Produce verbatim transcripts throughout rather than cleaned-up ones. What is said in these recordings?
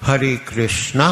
Hare Krishna.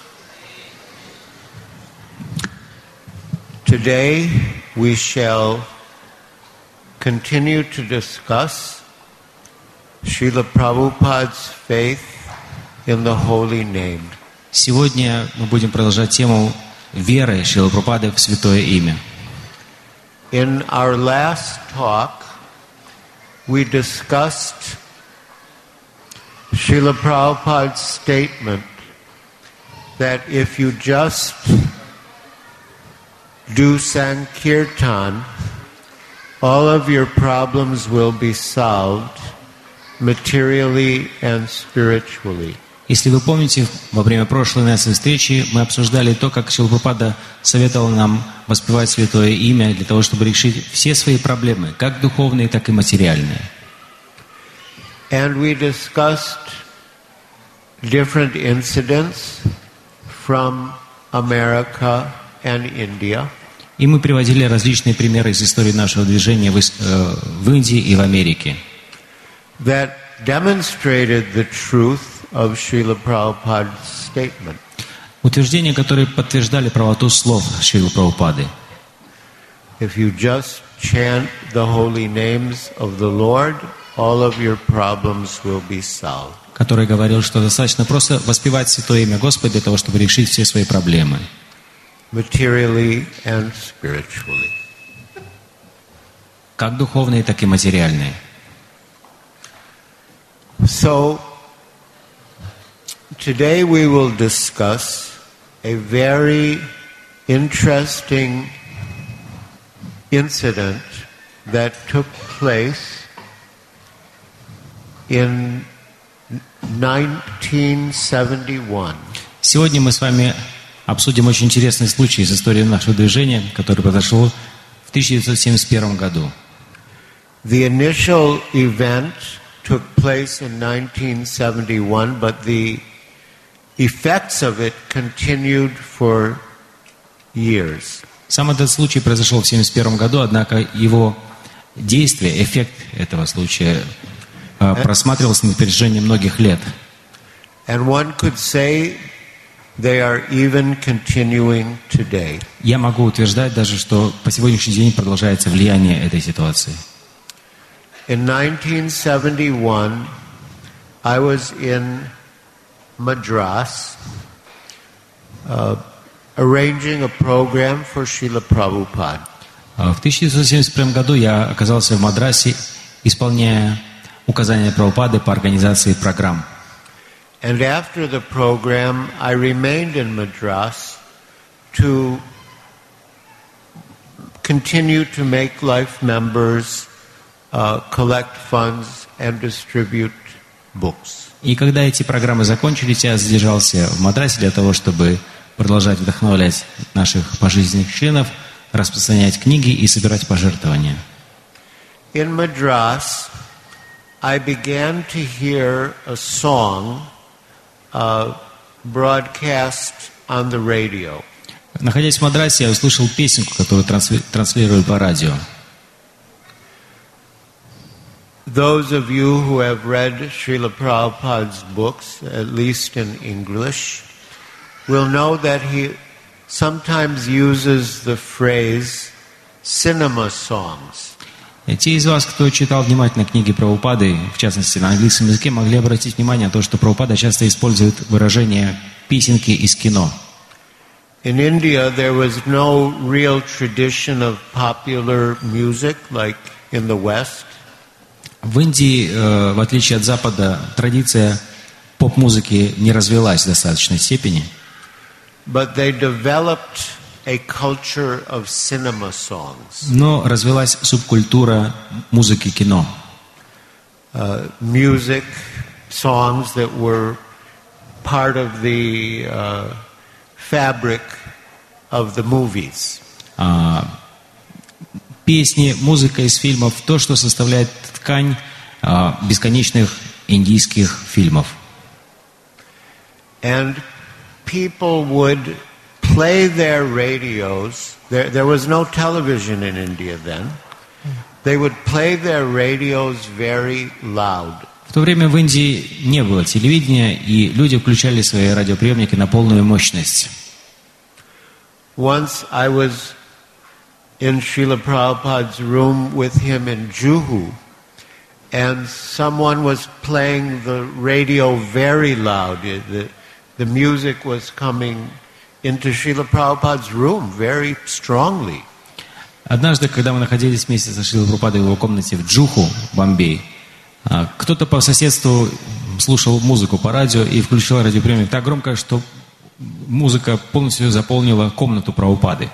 Today we shall continue to discuss Srila Prabhupada's faith in the Holy Name. Сегодня мы будем продолжать тему веры Шрилы Прабхупады в Святое Имя. In our last talk, we discussed Srila Prabhupada's statement that if you just do Sankirtan, all of your problems will be solved materially and spiritually. Если вы помните, во время прошлой нашей встречи мы обсуждали то, как Шрила Прабхупада советовал нам воспевать Святое Имя для того, чтобы решить все свои проблемы, как духовные, так и материальные. And we discussed different incidents from America and India. И мы приводили различные примеры из истории нашего движения в, э, в Индии и в Америке, That demonstrated the truth of Srila Prabhupada's statement. утверждения, которые подтверждали правоту слов Шрилы Прабхупады. If you just chant the holy names of the Lord, all of your problems will be solved. Который говорил, что достаточно просто воспевать Святое Имя Господа для того, чтобы решить все свои проблемы. Materially and spiritually. Как духовные, так и материальные. So, today we will discuss a very interesting incident that took place in nineteen seventy-one. Сегодня мы с вами обсудим очень интересный случай из истории нашего движения, который произошел в тысяча девятьсот семьдесят первом году. The initial event took place in nineteen seventy-one, but the effects of it continued for years. Сам этот случай произошел в семьдесят первом году, однако его действие, эффект этого случая э, просматривался на протяжении многих лет. And one could say they are even continuing today. Я могу утверждать даже, что по сегодняшний день продолжается влияние этой ситуации. In nineteen seventy-one, I was in Madras uh, arranging a program for Srila Prabhupada. В тысяча девятьсот семьдесят первом году я оказался в Мадрасе, исполняя указания Прабхупады по организации программ. And after the program, I remained in Madras to continue to make life members uh, collect funds and distribute books. И когда эти программы закончились, я задержался в Мадрасе для того, чтобы продолжать вдохновлять наших пожизненных членов, распространять книги и собирать пожертвования. In Madras, I began to hear a song uh, broadcast on the radio. Находясь в Мадрасе, я услышал песенку, которую трансли- транслировали по радио. Those of you who have read Srila Prabhupada's books, at least in English, will know that he sometimes uses the phrase cinema songs. Те из вас, кто читал внимательно книги Прабхупады, в частности на английском языке, могли обратить внимание на то, что Прабхупада часто использует выражение «песенки из кино». In India, there was no real tradition of popular music like in the West. В Индии, э, в отличие от Запада, традиция поп-музыки не развилась в достаточной степени. But they developed a culture of cinema songs. Но развилась субкультура музыки кино. Uh, music songs that were part of the uh, fabric of the movies. А, песни, музыка из фильмов, то, что составляет ткань а, бесконечных индийских фильмов. And people would play their radios. There, there was no television in India then. They would play their radios very loud. В то время в Индии не было телевидения, и люди включали свои радиоприемники на полную мощность. Once I was in Srila Prabhupada's room with him in Juhu, and someone was playing the radio very loud. The, the music was coming into Srila Prabhupada's room very strongly. Однажды, когда мы находились вместе со Шрилой Прабхупадой в его комнате в Джуху, Бомбей, кто-то по соседству слушал музыку по радио и включил радиоприемник так громко, что музыка полностью заполнила комнату Прабхупады.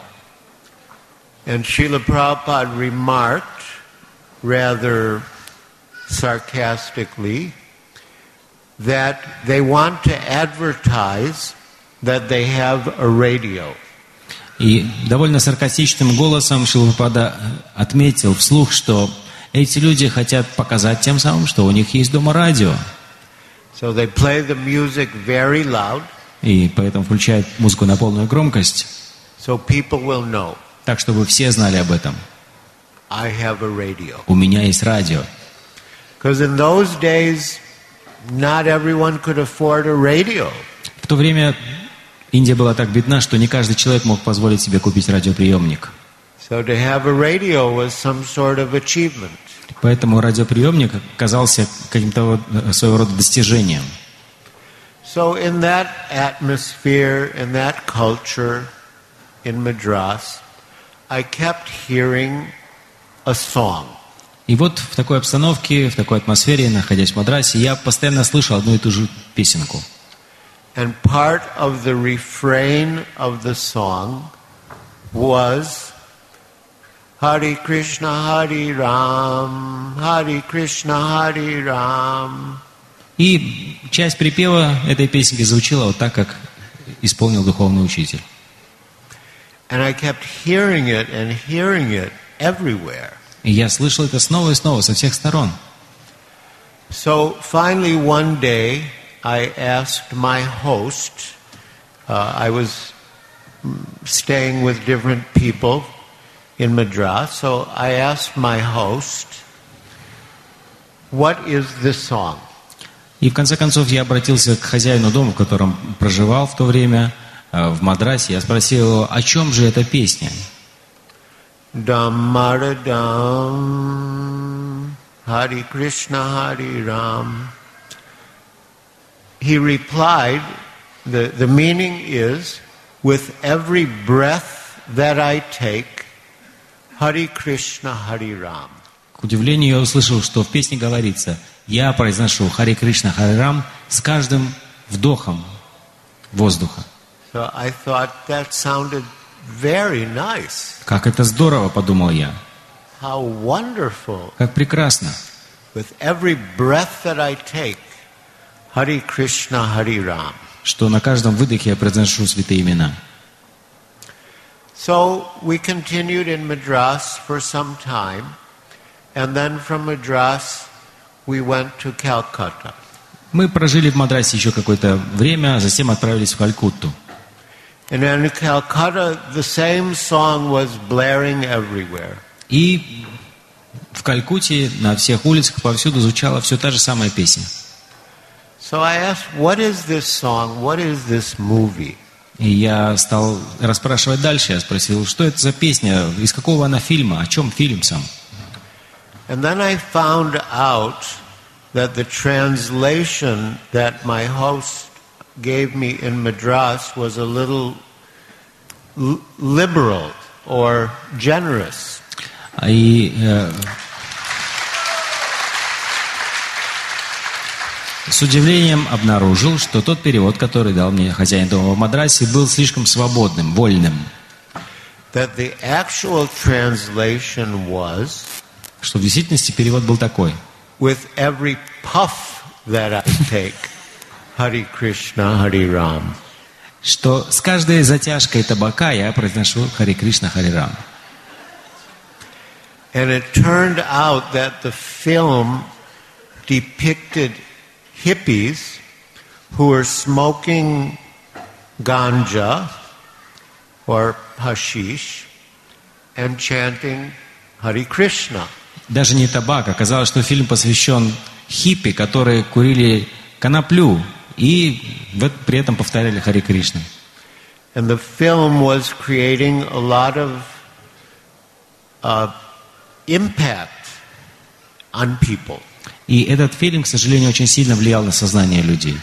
And Srila Prabhupada remarked rather sarcastically that they want to advertise that they have a radio. И довольно саркастичным голосом Шрила Прабхупада отметил вслух, что эти люди хотят показать тем самым, что у них есть дома радио. So they play the music very loud. И поэтому включают музыку на полную громкость. So people will know. Так, чтобы все знали об этом. I have a radio. У меня есть радио. Because in those days, not everyone could afford a radio. В то время Индия была так бедна, что не каждый человек мог позволить себе купить радиоприемник. So to have a radio was some sort of achievement. Поэтому радиоприемник казался каким-то своего рода достижением. So in that atmosphere, in that culture, in Madras, I kept hearing a song. И вот в такой обстановке, в такой атмосфере, находясь в Мадрасе, я постоянно слышал одну и ту же песенку. And part of the refrain of the song was Hare Krishna, Hare Ram, Hare Krishna, Hare Ram. И часть припева этой песенки звучала вот так, как исполнил духовный учитель. And I kept hearing it and hearing it everywhere. И я слышал это снова и снова, со всех сторон. So finally one day I asked my host, uh, I was staying with different people in Madras, so I asked my host, what is this song? И в конце концов я обратился к хозяину дома, в котором проживал в то время, в Мадрасе. Я спросил его, о чем же эта песня? Dam-mara-dam, Hare Krishna, Hare Ram. He replied, the, the meaning is, with every breath that I take, Hare Krishna, Hare Ram. К удивлению, я услышал, что в песне говорится, я произношу Харе Кришна, Харе Рам с каждым вдохом воздуха. So I thought that sounded very nice. Как это здорово, подумал я. How wonderful. Как прекрасно. With every breath that I take, Hare Krishna, Hare Ram. Что на каждом выдохе я произношу святые имена. So we continued in Madras for some time, and then from Madras we went to Calcutta. Мы прожили в Мадрасе еще какое-то время, а затем отправились в Калькутту. And in Calcutta, the same song was blaring everywhere. И в Калькутте на всех улицах повсюду звучала все та же самая песня. So I asked, what is this song? What is this movie? И я стал расспрашивать дальше. Я спросил, что это за песня, из какого она фильма, о чем фильм сам. And then I found out that the translation that my host gave me in Madras was a little l- liberal or generous. И э, с удивлением обнаружил, что тот перевод, который дал мне хозяин дома в Мадрасе, был слишком свободным, вольным. That the actual translation was, что в действительности перевод был такой. With every puff that I take, Hare Krishna, Hare Ram. Что с каждой затяжкой табака я произношу Харе Кришна, Харе Рам. And it turned out that the film depicted hippies who were smoking ganja or hashish and chanting Hare Krishna. Даже не табак. Оказалось, что фильм посвящен хиппи, которые курили коноплю и при этом повторяли Харе Кришна. And the film was creating a lot of uh, impact on people. И этот фильм, к сожалению, очень сильно влиял на сознание людей.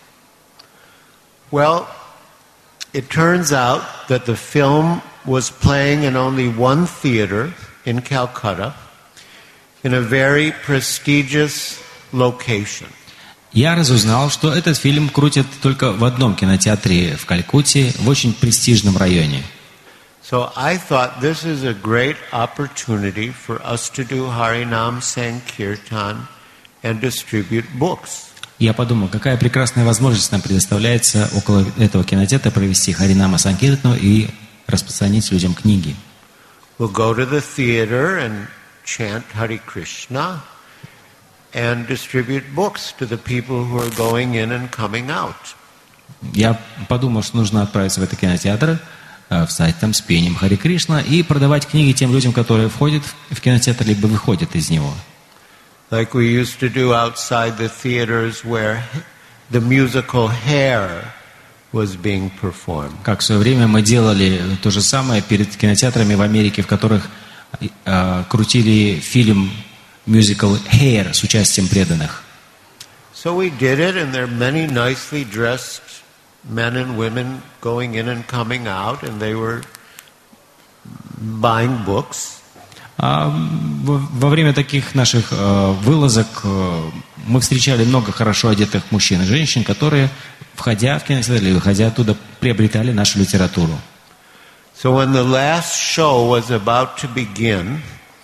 Well, it turns out that the film was playing in only one theater in Calcutta in a very prestigious location. Я разузнал, что этот фильм крутят только в одном кинотеатре в Калькутте, в очень престижном районе. So I thought this is a great opportunity for us to do Harinam Sankirtan and distribute books. Я подумал, какая прекрасная возможность нам предоставляется около этого кинотеатра провести Харинама Санкиртану и распространить людям книги. We'll go to the theater and chant Hare Krishna and distribute books to the people who are going in and coming out. Я подумал, что нужно отправиться в этот кинотеатр, встать там с пением Харе Кришна и продавать книги тем людям, которые входят в кинотеатр, либо выходят из него. Like we used to do outside the theaters where the musical Hair was being performed. Как в свое время мы делали то же самое перед кинотеатрами в Америке, в которых э, крутили фильм мюзикл Hair с участием преданных. So we did it, and there are many nicely dressed men and women going in and coming out, and they were buying books. А во время таких наших э, вылазок э, мы встречали много хорошо одетых мужчин и женщин, которые, входя в кинотеатр или выходя оттуда, приобретали нашу литературу. So when the last show was about to begin,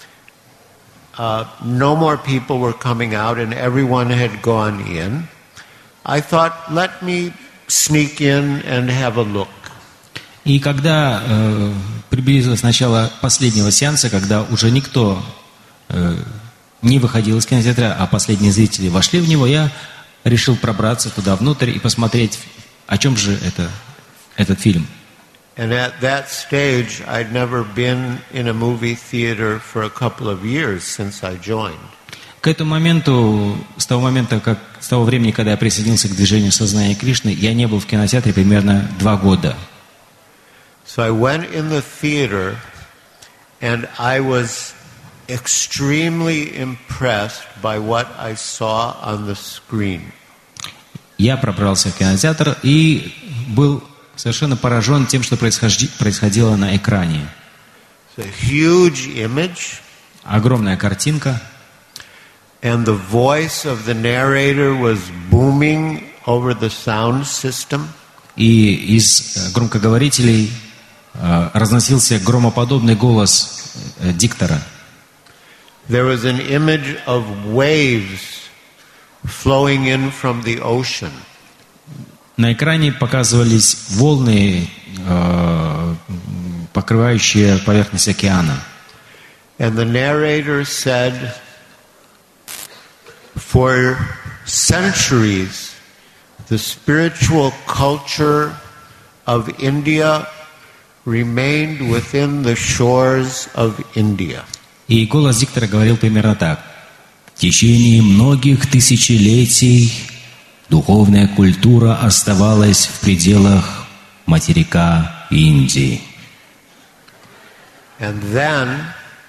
uh, no more people were coming out and everyone had gone in. I thought, let me sneak in and have a look. И когда э, приблизилось начало последнего сеанса, когда уже никто э, не выходил из кинотеатра, а последние зрители вошли в него, я решил пробраться туда внутрь и посмотреть, о чем же это, этот фильм. And at that stage, I'd never been in a movie theater for a couple of years since I joined. К этому моменту, с того момента, как, с того времени, когда я присоединился к движению сознания Кришны, я не был в кинотеатре примерно два года. So I went in the theater, and I was extremely impressed by what I saw on the screen. Я пробрался в кинотеатр и был совершенно поражен тем, что происходило на экране. It's a huge image. Огромная картинка. And the voice of the narrator was booming over the sound system. И из громкоговорителей э, разносился громоподобный голос э, диктора. There was an image of waves flowing in from the ocean. На экране показывались волны, э, покрывающие поверхность океана. And the narrator said, for centuries, the spiritual culture of India remained within the shores of India. И голос диктора говорил примерно так. В течение многих тысячелетий духовная культура оставалась в пределах материка Индии. And then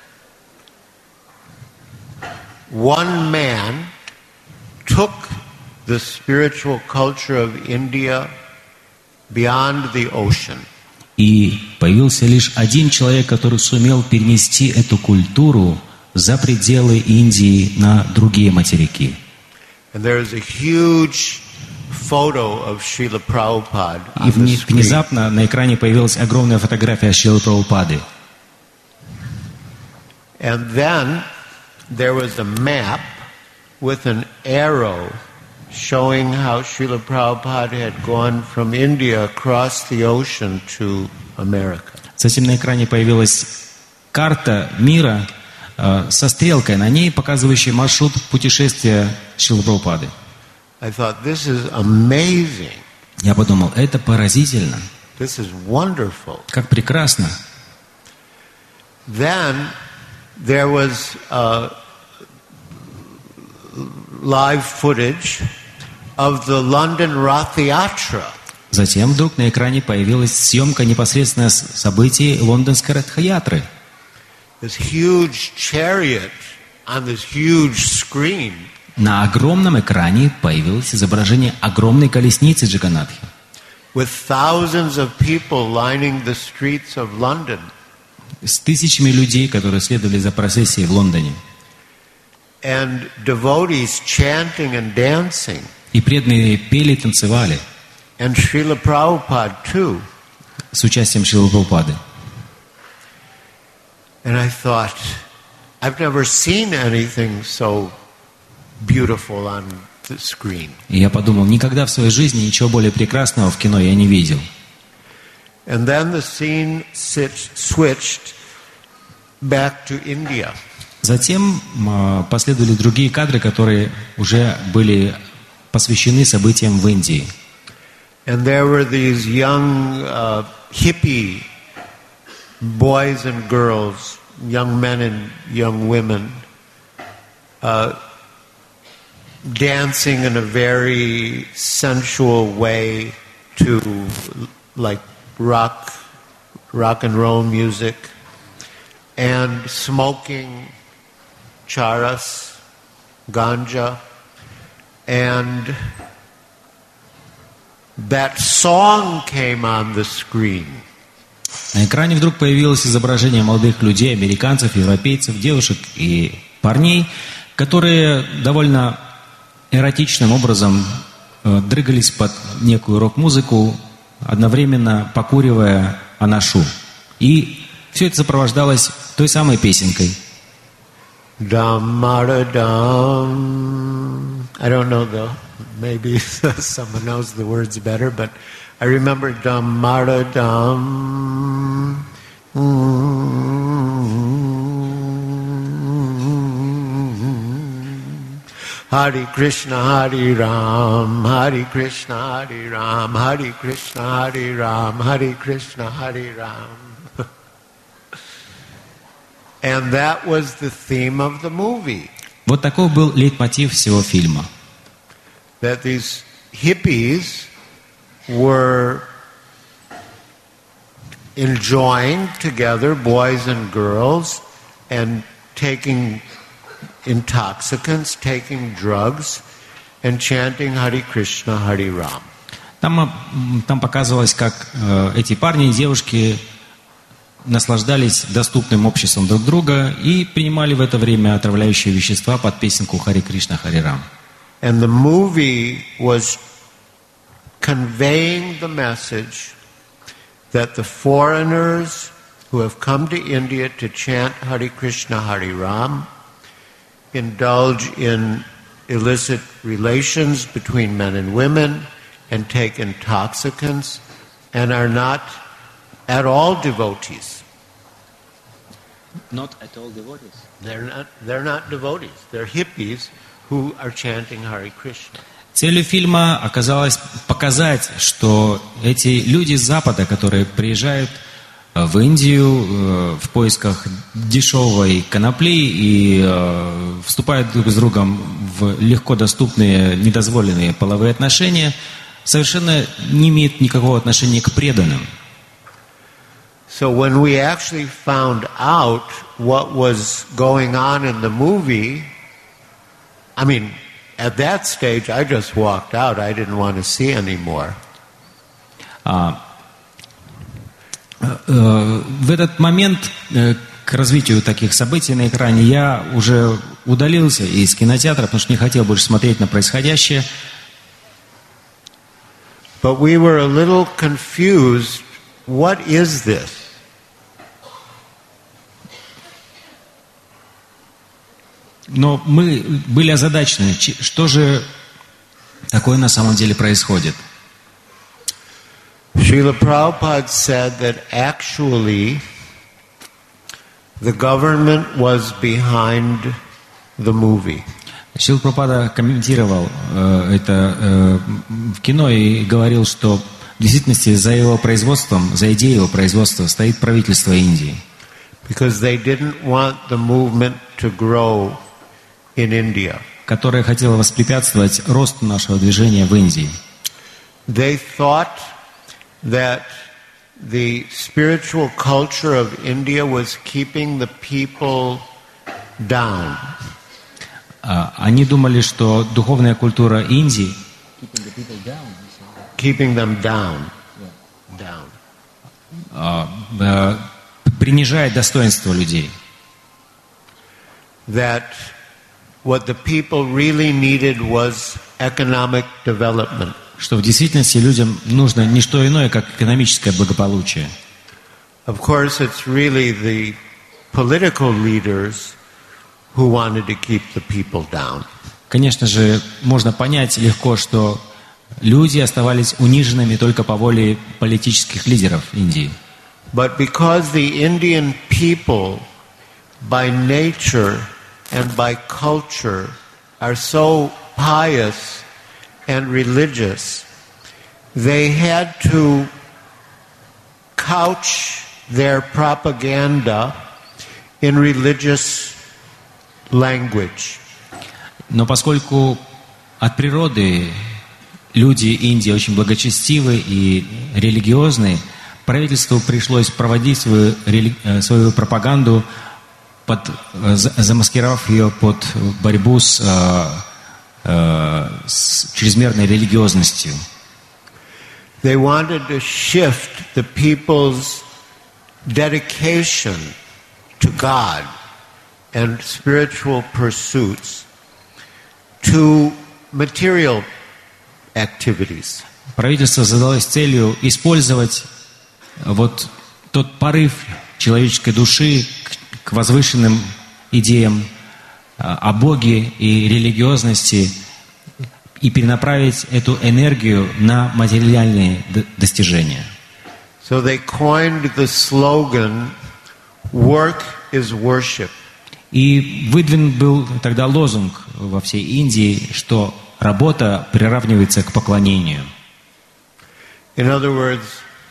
one man took the spiritual culture of India beyond the ocean. И появился лишь один человек, который сумел перенести эту культуру за пределы Индии на другие материки. And there is a huge photo of Srila Prabhupada И on the screen. внезапно на экране появилась огромная фотография Шрилы Прабхупады. And then there was a map with an arrow showing how Srila Prabhupada had gone from India across the ocean to America. Затем на экране появилась карта мира э, со стрелкой на ней, показывающая маршрут путешествия Шрилы Прабхупады. I thought, this is amazing. Я подумал, это поразительно, This is wonderful. как прекрасно. Then there was uh, live footage of the London Rath Yatra. Затем вдруг на экране появилась съемка непосредственно с событий лондонской Радха-ятры. This huge chariot on this huge screen. На огромном экране появилось изображение огромной колесницы Джаганнатхи. With thousands of people lining the streets of London. С тысячами людей, которые следовали за процессией в Лондоне. And devotees chanting and dancing. И преданные пели и танцевали. And Srila Prabhupada too. С участием Шрилы Прабхупады. And I thought, I've never seen anything so beautiful on the screen. И я подумал, никогда в своей жизни ничего более прекрасного в кино я не видел. And then the scene switched back to India. Затем э, последовали другие кадры, которые уже были посвящены событиям в Индии. And there were these young uh, hippie boys and girls, young men and young women, uh, dancing in a very sensual way to like rock, rock and roll music, and smoking charas, ganja, and that song came on the screen. На экране вдруг появилось изображение молодых людей, американцев, европейцев, девушек и парней, которые довольно эротичным образом э, дрыгались под некую рок-музыку, одновременно покуривая анашу. И все это сопровождалось той самой песенкой. Dam-mara-dam. I don't know though. Maybe someone knows the words better, but I remember dam-mara-dam. Hare Krishna, Hare Ram, Hare Krishna, Hare Ram, Hare Krishna, Hare Ram, Hare Krishna, Hare Ram. And that was the theme of the movie. Вот такой был лейтмотив всего фильма. That these hippies were enjoying together, boys and girls, and taking intoxicants, taking drugs, and chanting Hare Krishna, Hare Ram. Там, там показывалось, как э, эти парни и девушки наслаждались доступным обществом друг друга и принимали в это время отравляющие вещества под песенку Харе Кришна, Харе Рам. And the movie was conveying the message that the foreigners who have come to India to chant Hare Krishna, Hare Ram indulge in illicit relations between men and women and take intoxicants and are not at all devotees. Not at all devotees. They're not, they're not devotees. They're hippies who are chanting Hare Krishna. Целью фильма оказалось показать, что эти люди с Запада, которые приезжают в Индию в поисках дешевой конопли и вступают друг с другом в легко доступные, недозволенные половые отношения, совершенно не имеют никакого отношения к преданным. So when we actually found out what was going on in the movie, I mean, at that stage I just walked out. I didn't want to see anymore. А, в этот момент к развитию таких событий на экране я уже удалился из кинотеатра, потому что не хотел больше смотреть на происходящее. But we were a little confused. What is this? Но мы были озадачены, что же такое на самом деле происходит. Srila Prabhupada said that actually the government was behind the movie. Шрила Прабхупада комментировал э, это э, в кино и говорил, что в действительности за его производством, за идеей его производства стоит правительство Индии. Because they didn't want the movement to grow in India. которая хотела воспрепятствовать росту нашего движения в Индии. They thought that the spiritual culture of India was keeping the people down. Они думали, что духовная культура Индии keeping them down. Down. принижает достоинство людей. That what the people really needed was economic development. Что в действительности людям нужно не что иное, как экономическое благополучие. Of course, it's really the political leaders who wanted to keep the people down. Конечно же, можно понять легко, что люди оставались униженными только по воле политических лидеров Индии. But because the Indian people, by nature and by culture, are so pious and religious, they had to couch their propaganda in religious language. Но поскольку от природы люди Индии очень благочестивы и религиозны, правительству пришлось проводить свою, свою пропаганду, под, замаскировав ее под борьбу с, с чрезмерной религиозностью. They wanted to shift the people's dedication to God and spiritual pursuits to material activities. Правительство задалось целью использовать вот тот порыв человеческой души к, к возвышенным идеям о Боге и религиозности и перенаправить эту энергию на материальные достижения. So they coined the slogan "Work is worship." И выдвинут был тогда лозунг во всей Индии, что работа приравнивается к поклонению. In other words,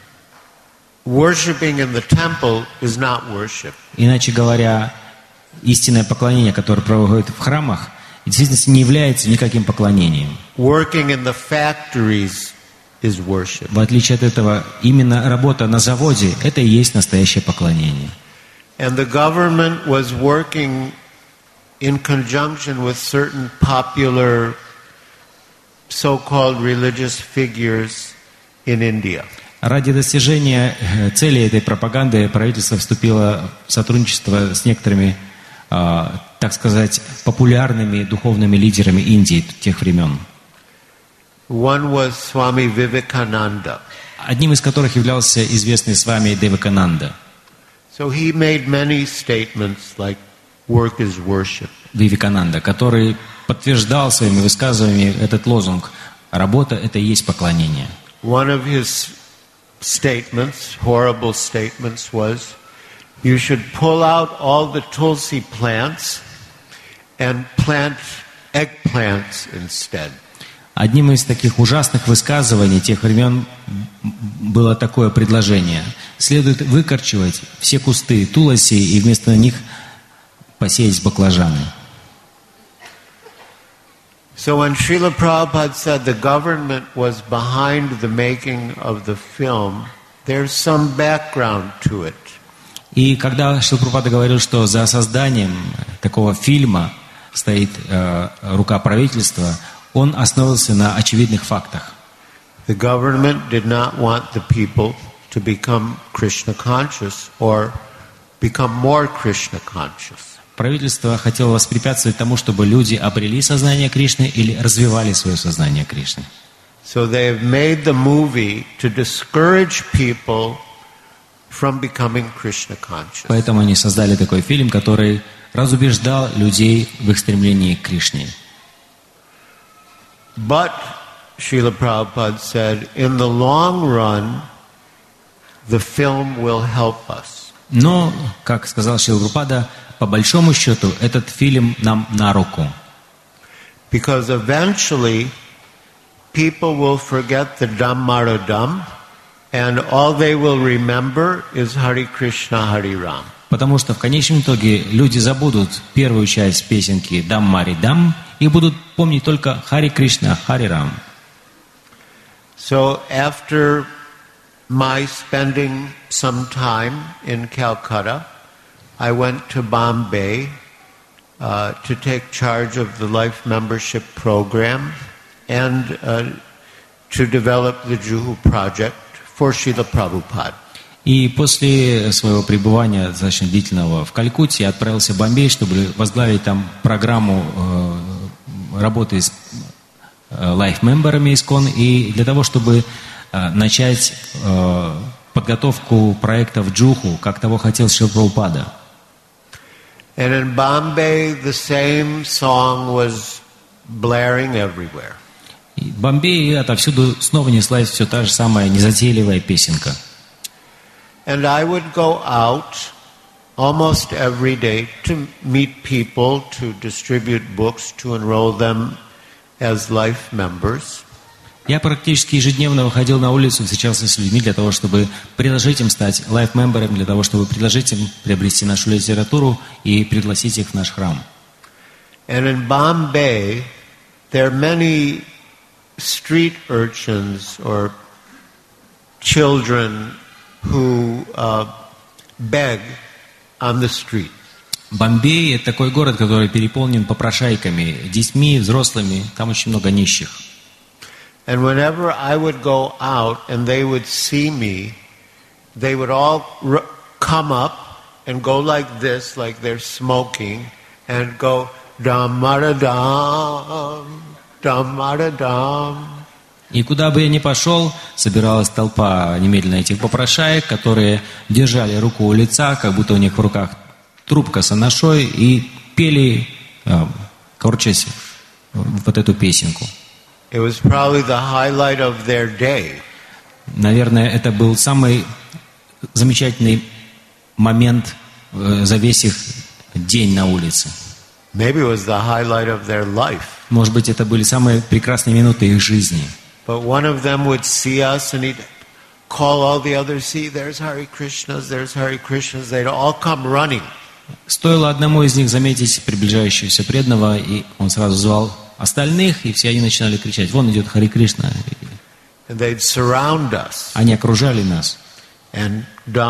worshiping in the temple is not worship. Иначе говоря, истинное поклонение, которое проводят в храмах, в действительности не является никаким поклонением. Working in the factories is worship. В отличие от этого, именно работа на заводе – это и есть настоящее поклонение. And the government was working in conjunction with certain popular so-called religious figures in India. Ради достижения цели этой пропаганды правительство вступило в сотрудничество с некоторыми, так сказать, популярными духовными лидерами Индии тех времен. One was Swami Vivekananda. Одним из которых являлся известный с вами Девакананда. So he made many statements like work is worship. Вивекананда, который подтверждал своими высказываниями этот лозунг: работа – это и есть поклонение. One of his statements, horrible statements, was you should pull out all the tulsi plants and plant eggplants instead. Одним из таких ужасных высказываний тех времен было такое предложение: следует выкорчевать все кусты туласи и вместо них посеять баклажаны. So when Srila Prabhupada said the government was behind the making of the film, there's some background to it. И когда Шрила Прабхупада говорил, что за созданием такого фильма стоит э, рука правительства, он основывался на очевидных фактах. The government did not want the people to become Krishna conscious or become more Krishna conscious. Правительство хотело воспрепятствовать тому, чтобы люди обрели сознание Кришны или развивали свое сознание Кришны. So they have made the movie to discourage people from becoming Krishna conscious. Поэтому они создали такой фильм, который разубеждал людей в их стремлении к Кришне. But, Srila Prabhupada said, in the long run, the film will help us. Но, как сказал Шрила Прабхупада, по большому счету, этот фильм нам на руку. Because eventually, people will forget the Dhammaradam And all they will remember is Hare Krishna, Hare Ram. Потому что в конечном итоге люди забудут первую часть песенки «Дам Мари Дам» и будут помнить только «Хари Кришна, Хари Рам». So after my spending some time in Calcutta, I went to Bombay uh, to take charge of the life membership program and uh, to develop the Juhu project for Srila Prabhupada. И после своего пребывания достаточно длительного в Калькутте я отправился в Бомбей, чтобы возглавить там программу э, работы с э, лайф-мемберами ИСККОН и для того, чтобы э, начать э, подготовку проекта в Джуху, как того хотел Шрила Прабхупада. And in Bombay, the same song was blaring everywhere. И в Бомбее отовсюду снова неслась все та же самая незатейливая песенка. And I would go out almost every day to meet people, to distribute books, to enroll them as life members. Я практически ежедневно выходил на улицу, встречался с людьми для того, чтобы предложить им стать лайф-мембером, для того, чтобы предложить им приобрести нашу литературу и пригласить их в наш храм. And in Bombay, there are many street urchins or children who uh, beg on the street. Бомбей – это такой город, который переполнен попрошайками, детьми, взрослыми, там очень много нищих. And whenever I would go out and they would see me, they would all r- come up and go like this, like they're smoking, and go dam-mara-dam, dam-mara-dam. И куда бы я ни пошел, собиралась толпа немедленно этих попрошаек, которые держали руку у лица, как будто у них в руках трубка с анашой, и пели, корчась, вот эту песенку. It was probably the highlight of their day. Наверное, это был самый замечательный момент за весь их день на улице. Maybe it was the highlight of their life. Может быть, это были самые прекрасные минуты их жизни. But one of them would see us and he'd call all the others, see, there's Hare Krishnas, there's Hare Krishnas. They'd all come running. Стоило одному из них заметить приближающегося преданного, и он сразу звал остальных, и все они начинали кричать: «Вон идет Хари Кришна». And they'd surround us. Они окружали нас. And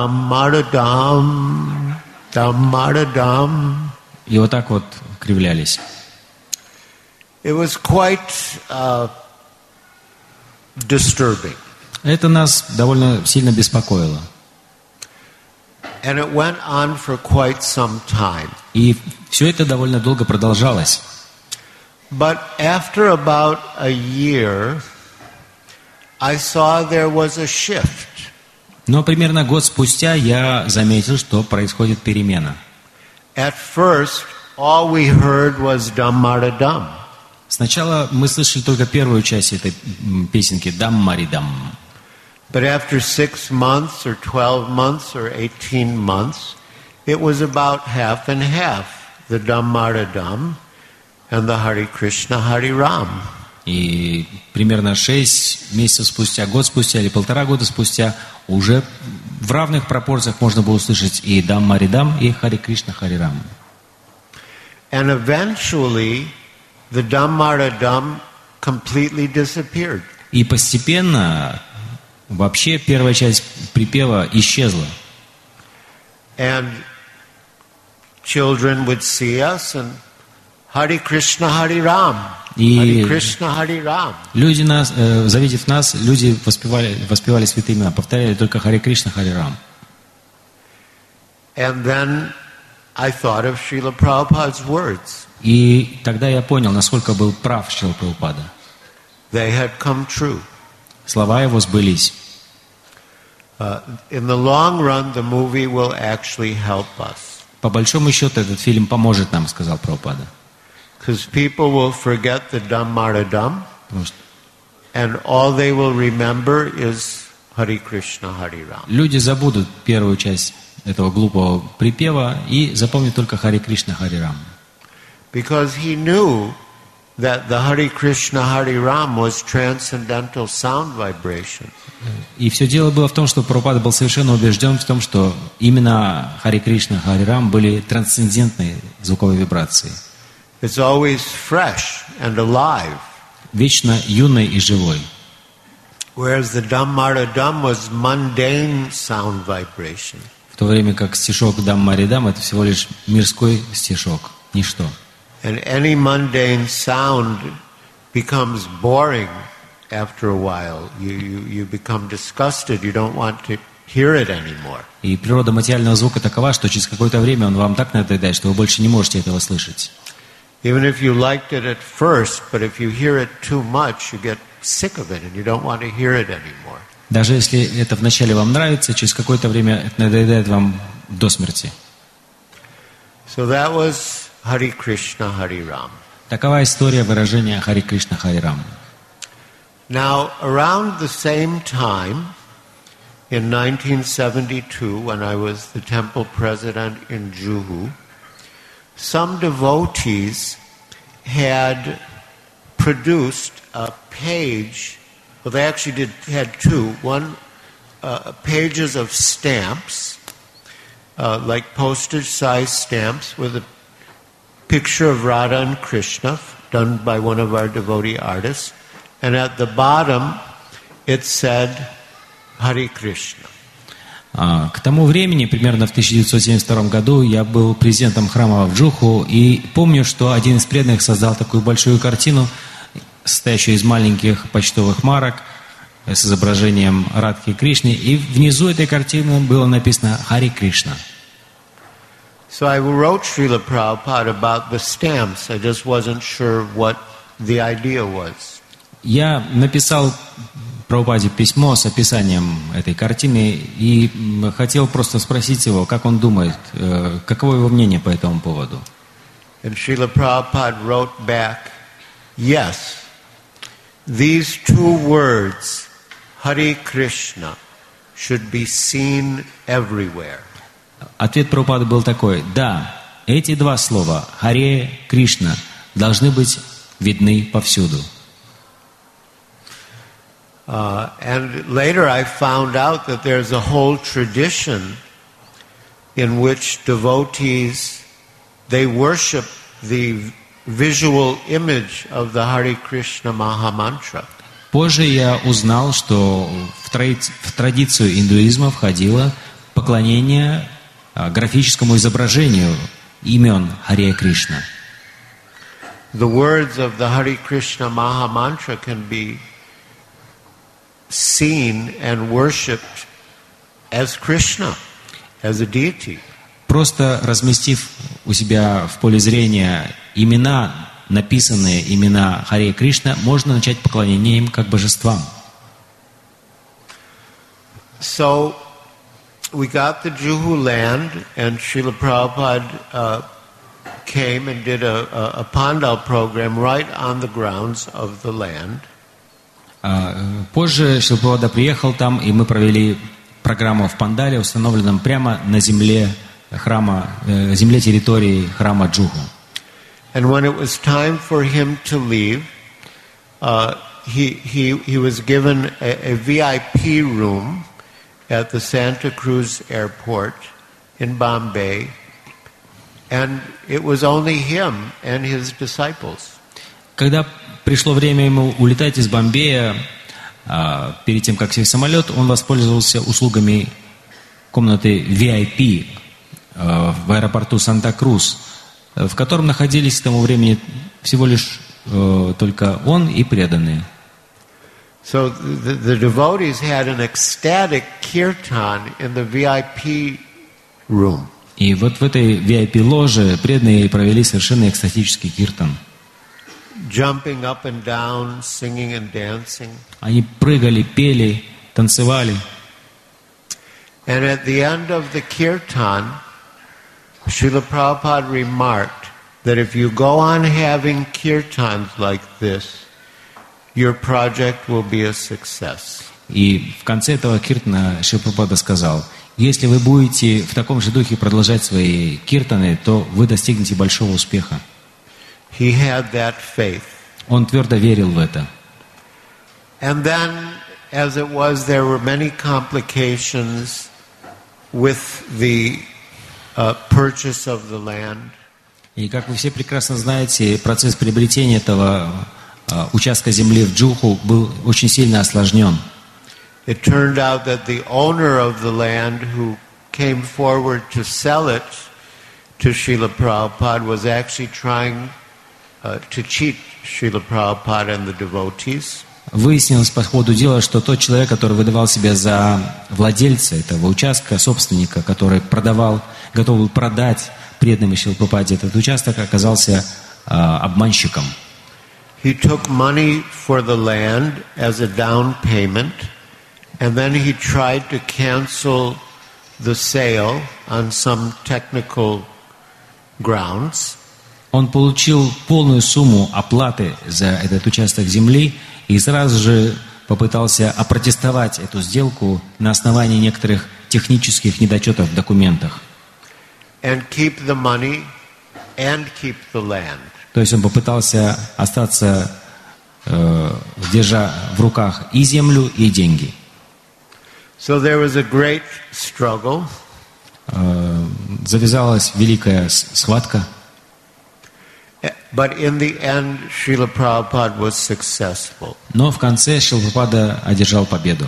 dam-mara-dam, dam-mara-dam. И вот так вот кривлялись. It was quite uh, disturbing. Это нас довольно сильно беспокоило. And it went on for quite some time. И все это довольно долго продолжалось. But after about a year, I saw there was a shift. Но примерно год спустя я заметил, что происходит перемена. At first, all we heard was dam-mara-dam. Сначала мы слышали только первую часть этой песенки «Дам Мари Дам». But after six months or twelve months or eighteen months, it was about half and half, the dam-mara-dam and the Hare Krishna, Hare Ram. И примерно шесть месяцев спустя, год спустя или полтора года спустя уже в равных пропорциях можно было услышать и «Дам Мари Дам», и «Хари Кришна, Хари Рам». And eventually, the dam-mara-dam completely disappeared. И постепенно вообще первая часть припева исчезла. And children would see us and Hare Krishna, Hare Ram. И Hare Krishna, Hare Ram. люди нас, э, завидев нас, люди воспевали, воспевали святые имена, повторяли только Хари Кришна, Хари Рам. And then I thought of Srila Prabhupada's words. И тогда я понял, насколько был прав Шрила Прабхупада. They had come true. Слова его сбылись. Uh, in the long run, the movie will actually help us. По большому счету, этот фильм поможет нам, сказал Прабхупада. Because people will forget the dam-mara-dam, Потому что and all they will remember is Hare Krishna, Hare Ram. люди забудут первую часть этого глупого припева и запомнят только Хари Кришна, Хари Рам. Because he knew that the Hare Krishna, Hare Ram was transcendental sound vibration. И все дело было в том, что Прабхупада был совершенно убежден в том, что именно Харе Кришна, Харе Рам были трансцендентные звуковые вибрации. It's always fresh and alive. Вечно юной и живой. Whereas the Dhammara Dham was mundane sound vibration. В то время как стишок Даммаридам это всего лишь мирской стишок, ничто. And any mundane sound becomes boring after a while. You, you, you become disgusted. You don't want to hear it anymore. И природа материального звука такова, что через какое-то время он вам так надоедает, что вы больше не можете этого слышать. Even if you liked it at first, but if you hear it too much, you get sick of it and you don't want to hear it anymore. Даже если это вначале вам нравится, через какое-то время это надоедает вам до смерти. So that was Hare Krishna, Hare Ram. Такова история выражения Харе Кришна, Харе Рам. Now, around the same time, in nineteen seventy-two, when I was the temple president in Juhu, some devotees had produced a page. Well, they actually did had two. One, uh, pages of stamps, uh, like postage-sized stamps with a picture of Radha and Krishna, done by one of our devotee artists. And at the bottom, it said, Hare Krishna. К тому времени, примерно в тысяча девятьсот семьдесят втором году, я был президентом храма в Джуху, и помню, что один из преданных создал такую большую картину, состоящую из маленьких почтовых марок с изображением Радхи Кришны, и внизу этой картины было написано «Харе Кришна». So I wrote Srila Prabhupada about the stamps. I just wasn't sure what the idea was. Я написал Прабхупаде письмо с описанием этой картины и хотел просто спросить его, как он думает, каково его мнение по этому поводу. And Srila Prabhupada wrote back, yes, these two words, Hare Krishna, should be seen everywhere. Ответ Прабхупады был такой: да, эти два слова Харе Кришна должны быть видны повсюду. Uh, and later I found out that there's a whole tradition in which devotees, they worship the visual image of the Hare Krishna Mahamantra. Позже я узнал, что в, тради... в традицию индуизма входило поклонение графическому изображению имен Харе Кришна. The words of the Hare Krishna Mahamantra can be seen and worshipped as Krishna, as a deity. Просто разместив у себя в поле зрения имена, написанные имена Харе Кришна, можно начать поклонение им как божествам. So we got the Juhu land, and Srila Prabhupada uh, came and did a, a, a Pandal program right on the grounds of the land. Позже Шрила Прабхупада приехал там, и мы провели программу в Пандале, установленном прямо на земле храма, земле территории храма Джуху. And when it was time for him to leave, uh, he, he, he was given a, a V I P room at the Santa Cruz airport in Bombay, and it was only him and his disciples. Когда пришло время ему улетать из Бомбея, перед тем, как сесть в самолет, он воспользовался услугами комнаты ви ай пи в аэропорту Санта-Крус, в котором находились к тому времени всего лишь только он и преданные. So the, the devotees had an ecstatic kirtan in the V I P room. И вот в этой ви ай пи-ложе преданные провели совершенно экстатический киртан. Jumping up and down, singing and dancing. Они прыгали, пели, танцевали. And at the end of the kirtan, Srila Prabhupada remarked that if you go on having kirtans like this, your project will be a success. И в конце этого киртана Шрила Прабхупада сказал: если вы будете в таком же духе продолжать свои киртаны, то вы достигнете большого успеха. He had that faith. Он твердо верил в это. And then, as it was, there were many complications with the uh, purchase of the land. И как вы все прекрасно знаете, процесс приобретения этого uh, участка земли в Джуху был очень сильно осложнен. It turned out that the owner of the land who came forward to sell it to Srila Prabhupada was actually trying uh, to cheat Srila Prabhupada and the devotees. Выяснилось по ходу дела, что тот человек, который выдавал себя за владельца этого участка, собственника, который продавал, готов был продать преданным Шриле Прабхупаде этот участок, оказался э, обманщиком. He took money for the land as a down payment, and then he tried to cancel the sale on some technical grounds. Он получил полную сумму оплаты за этот участок земли и сразу же попытался опротестовать эту сделку на основании некоторых технических недочетов в документах. And keep the money and keep the land. То есть он попытался остаться, э, держа в руках и землю, и деньги. So there was a great struggle. Э, завязалась великая схватка. But in the end, Srila Prabhupada was successful. Но в конце Шрила Прабхупада одержал победу.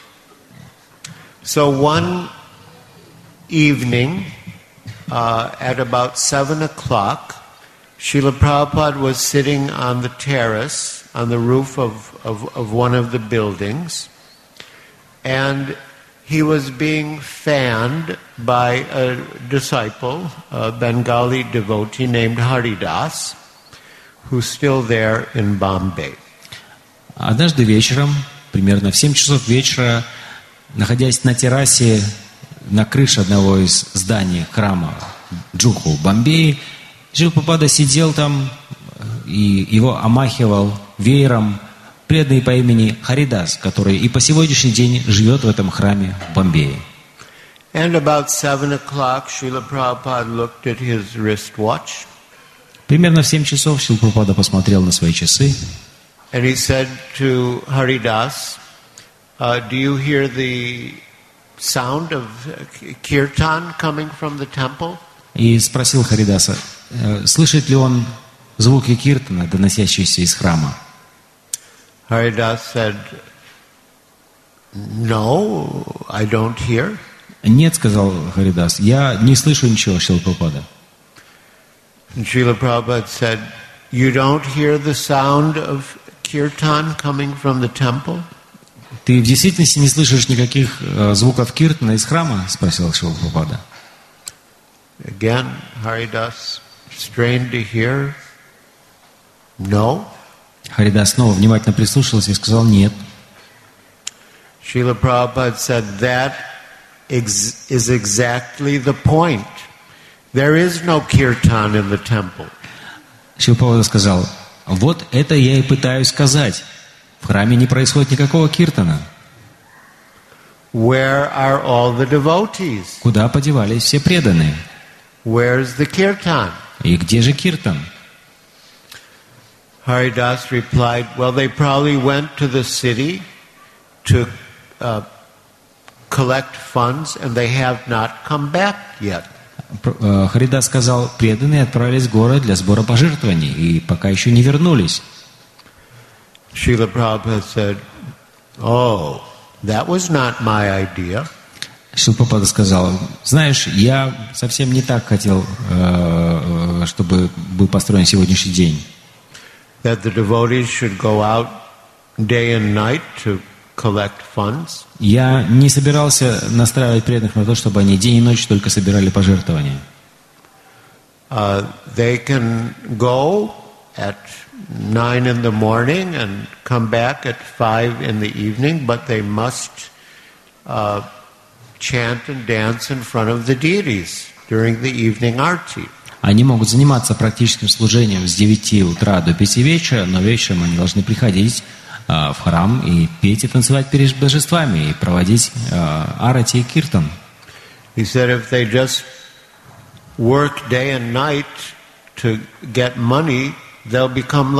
So one evening, uh, at about seven o'clock, Srila Prabhupada was sitting on the terrace, on the roof of, of, of one of the buildings, and he was being fanned by a disciple, a Bengali devotee named Haridas, who's still there in Bombay. Однажды вечером, примерно в семь часов вечера, находясь на террасе, на крыше одного из зданий храма Джуху в Бомбее, Шрила Прабхупада сидел там, и его омахивал веером преданный по имени Харидас, который и по сегодняшний день живет в этом храме в Бомбее. And about seven o'clock, Srila Prabhupada looked at his wristwatch. Примерно в семь часов Шрила Прабхупада посмотрел на свои часы. And he said to Haridas, uh, do you hear the sound of kirtan coming from the temple? И спросил Харидаса, слышит ли он звуки киртана, доносящиеся из храма. Haridas said, no, I don't hear. Нет, сказал Харидас, я не слышу ничего, Шрила Прабхупада. And Srila Prabhupada said, you don't hear the sound of kirtan coming from the temple? Ты в действительности не слышишь никаких э, звуков киртана из храма? Спросил Шрила Прабхупада. Again, Haridas strained to hear, no. Харидас снова внимательно прислушался и сказал нет. Srila Prabhupada said, that ex- is exactly the point. There is no kirtan in the temple. Шрила Прабхупада сказал, вот это я и пытаюсь сказать. В храме не происходит никакого киртана. Where are all the devotees? Куда подевались все преданные? Where's the kirtan? И где же киртан? Haridas replied, well, they probably went to the city to uh, collect funds, and they have not come back yet. Харидас сказал, преданные отправились в город для сбора пожертвований и пока еще не вернулись. Srila Prabhupada said, oh, that was not my idea. Шрила Прабхупада сказал, знаешь, я совсем не так хотел, чтобы был построен сегодняшний день. That the devotees should go out day and night to collect funds. Я не собирался настраивать преданных на то, чтобы они день и ночь только собирали пожертвования. Uh, they can go at nine in the morning and come back at five in the evening, but they must uh, chant and dance in front of the deities during the evening arti. Они могут заниматься практическим служением с девяти утра до пяти вечера, но вечером они должны приходить uh, в храм и петь и танцевать перед божествами и проводить uh, арати и киртан. He said if they just work day and night to get money, they'll become like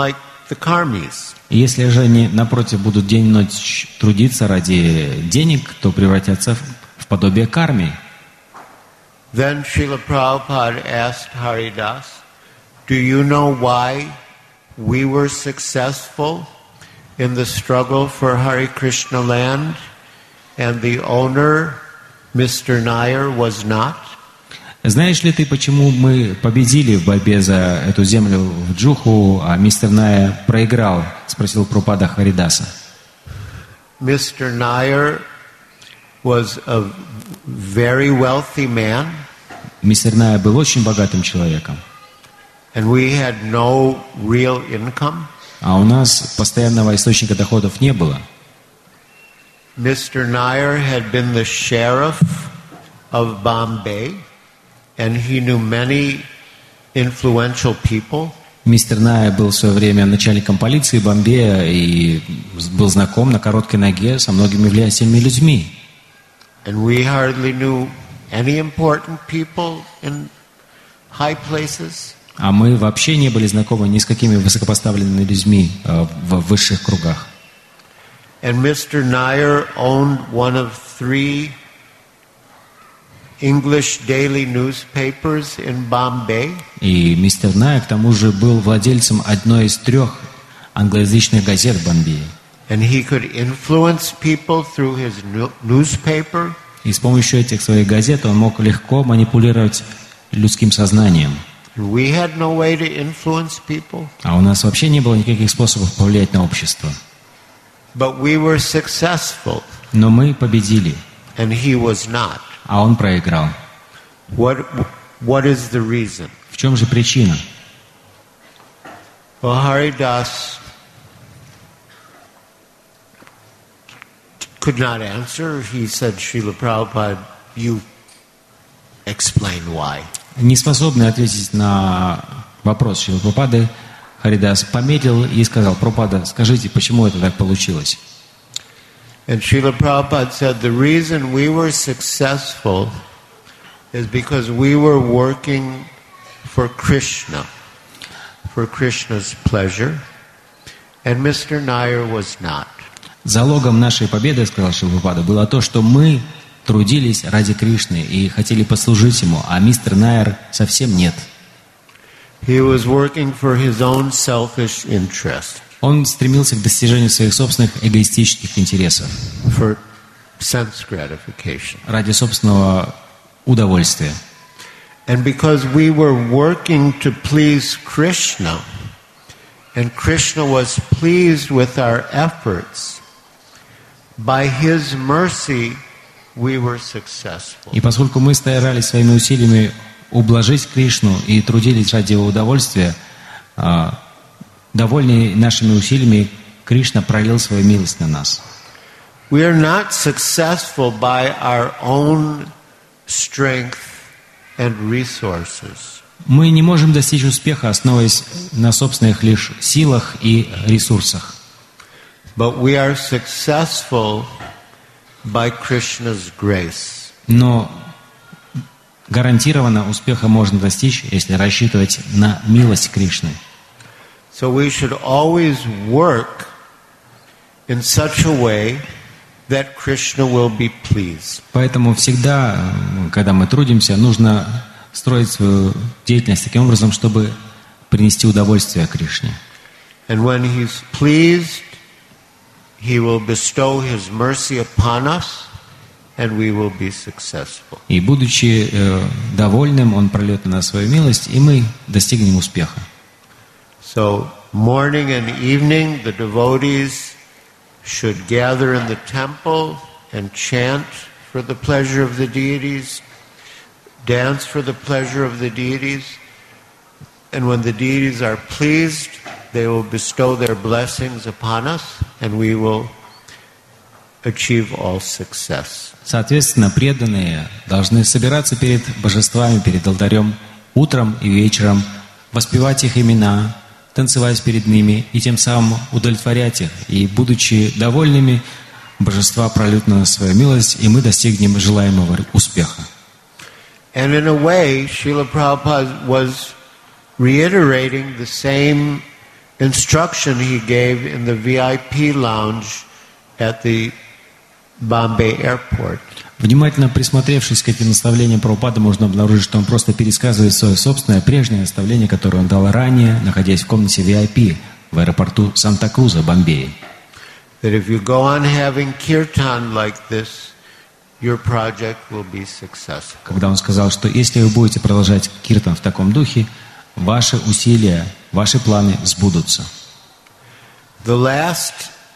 the karmis. Если же они, напротив, будут день и ночь трудиться ради денег, то превратятся в, в подобие карми. Then Srila Prabhupada asked Haridas, do you know why we were successful in the struggle for Hare Krishna land and the owner, Mister Nair, was not? Знаешь ли ты, почему мы победили в борьбе за эту землю в Джуху, а мистер Найер проиграл? Спросил Прабхупада Харидаса. Mister Nair was a very wealthy man. Мистер Найер был очень богатым человеком. And we had no real income. А у нас постоянного источника доходов не было. Mister Nair had been the sheriff of Bombay, and he knew many influential people. Мистер Найер был в свое время начальником полиции Бомбея и был знаком на короткой ноге со многими влиятельными людьми. And we hardly knew any important people in high places. А мы вообще не были знакомы ни с какими высокопоставленными людьми э, в высших кругах. And Mister Nair owned one of three English daily newspapers in Bombay. И мистер Найер, к тому же, был владельцем одной из трех англоязычных газет в Бомбее. And he could influence people through his newspaper. И с помощью этих своих газет он мог легко манипулировать людским сознанием. We had no way to influence people. А у нас вообще не было никаких способов повлиять на общество. But we were successful. Но мы победили. And he was not. А он проиграл. What, what is the reason? В чем же причина? Well, Haridas could not answer. He said, Srila Prabhupada, you explain why. Не способный ответить на вопрос Шрила Прабхупады, Харидас помедлил и сказал: Прабхупада, скажите, почему это так получилось? And Srila Prabhupada said, the reason we were successful is because we were working for Krishna, for Krishna's pleasure, and Mister Nair was not. Залогом нашей победы, сказал Шрила Прабхупада, было то, что мы трудились ради Кришны и хотели послужить ему, а мистер Найер совсем нет. He was working for his own selfish interest. Он стремился к достижению своих собственных эгоистических интересов. For sense gratification. Ради собственного удовольствия. And because we were working to please Krishna, and Krishna was pleased with our efforts, by his mercy we were successful. И поскольку мы старались своими усилиями ублажить Кришну и трудились ради его удовольствия, довольный нашими усилиями, Кришна пролил свою милость на нас. We are not successful by our own strength and resources. Мы не можем достичь успеха, основываясь на собственных лишь силах и ресурсах. But we are successful by Krishna's grace. Но гарантированно успеха можно достичь, если рассчитывать на милость Кришны. So we should always work in such a way that Krishna will be pleased. Поэтому всегда, когда мы трудимся, нужно строить свою деятельность таким образом, чтобы принести удовольствие Кришне. And when he's pleased, he will bestow his mercy upon us, and we will be successful. И будучи э, довольным, он прольет на нас свою милость, и мы достигнем успеха. So morning and evening, the devotees should gather in the temple and chant for the pleasure of the deities, dance for the pleasure of the deities, and when the deities are pleased, they will bestow their blessings upon us, and we will achieve all success. Соответственно, преданные должны собираться перед божествами, перед алтарем утром и вечером, воспевать их имена, танцевать перед ними и тем самым удовлетворять их. И, будучи довольными, божества прольют на нас свою милость, и мы достигнем желаемого успеха. And in a way, Srila Prabhupada was reiterating the same instruction he gave in the V I P lounge at the Bombay airport. Внимательно присмотревшись к этим наставлениям Прабхупады, можно обнаружить, что он просто пересказывает свое собственное прежнее наставление, которое он дал ранее, находясь в комнате ви ай пи в аэропорту Санта-Круза, Бомбее. That if you go on having kirtan like this, your project will be successful. Когда он сказал, что если вы будете продолжать киртан в таком духе, ваши усилия, ваши планы сбудутся. The last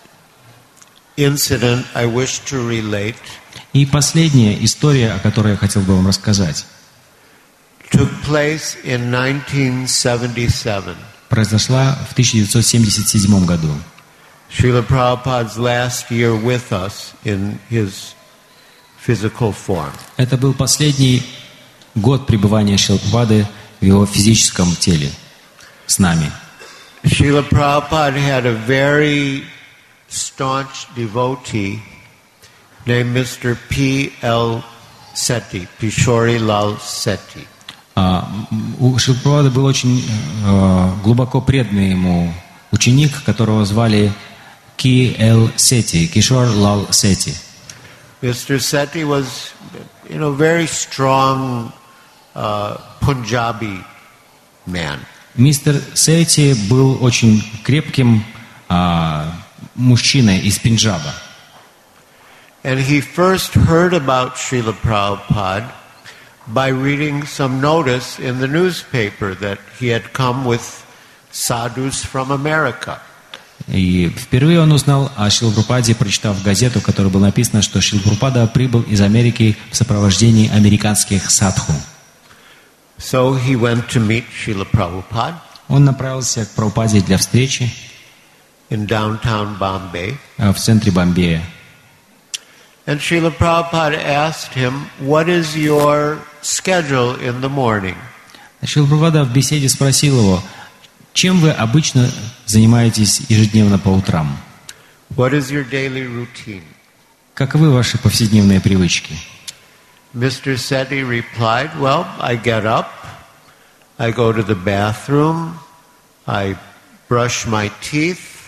incident I wish to relate И последняя история, о которой я хотел бы вам рассказать, took place in nineteen seventy-seven. произошла в тысяча девятьсот семьдесят седьмом году. Srila Prabhupada's last year with us in his physical form. Это был последний год пребывания Шрила Прабхупады в его физическом теле с нами. Srila Prabhupada had a very staunch devotee named Mister P L Sethi, Pishori Lal Sethi. А, у Шрила Прабхупады был очень э, глубоко преданный ему ученик, которого звали Ки Эл Сети, Кишор Лал Сети. Mister Sethi was, you know, very strong uh, Punjabi man. Мистер Сети был очень крепким а, мужчиной из Пенджаба. And he first heard about Srila Prabhupada by reading some notice in the newspaper that he had come with sadhus from America. И впервые он узнал о Шрила Прабхупаде, прочитав газету, в которой было написано, что Шрила Прабхупада прибыл из Америки в сопровождении американских садху. So he went to meet Srila Prabhupada Он направился к Прабхупаде для встречи in downtown Bombay. в центре Бомбея. And Srila Prabhupada asked him, what is your schedule in the morning? Шрила Прабхупада в беседе спросил его, чем вы обычно занимаетесь ежедневно по утрам? What is your daily routine? Каковы ваши повседневные привычки? Mister Sethi replied, well, I get up, I go to the bathroom, I brush my teeth,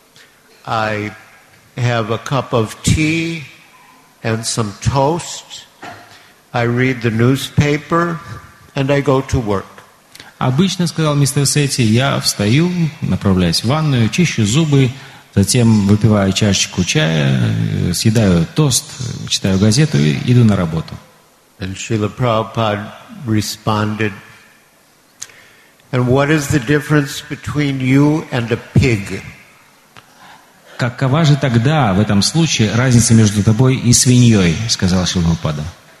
I have a cup of tea and some toast, I read the newspaper, and I go to work. Обычно, сказал мистер Сети, я встаю, направляюсь в ванную, чищу зубы, затем выпиваю чашечку чая, съедаю тост, читаю газету и иду на работу. And Srila Prabhupada responded, and what is the difference between you and a pig? Какова же тогда в этом случае разница между тобой и свиньей, сказал Шрила Прабхупада.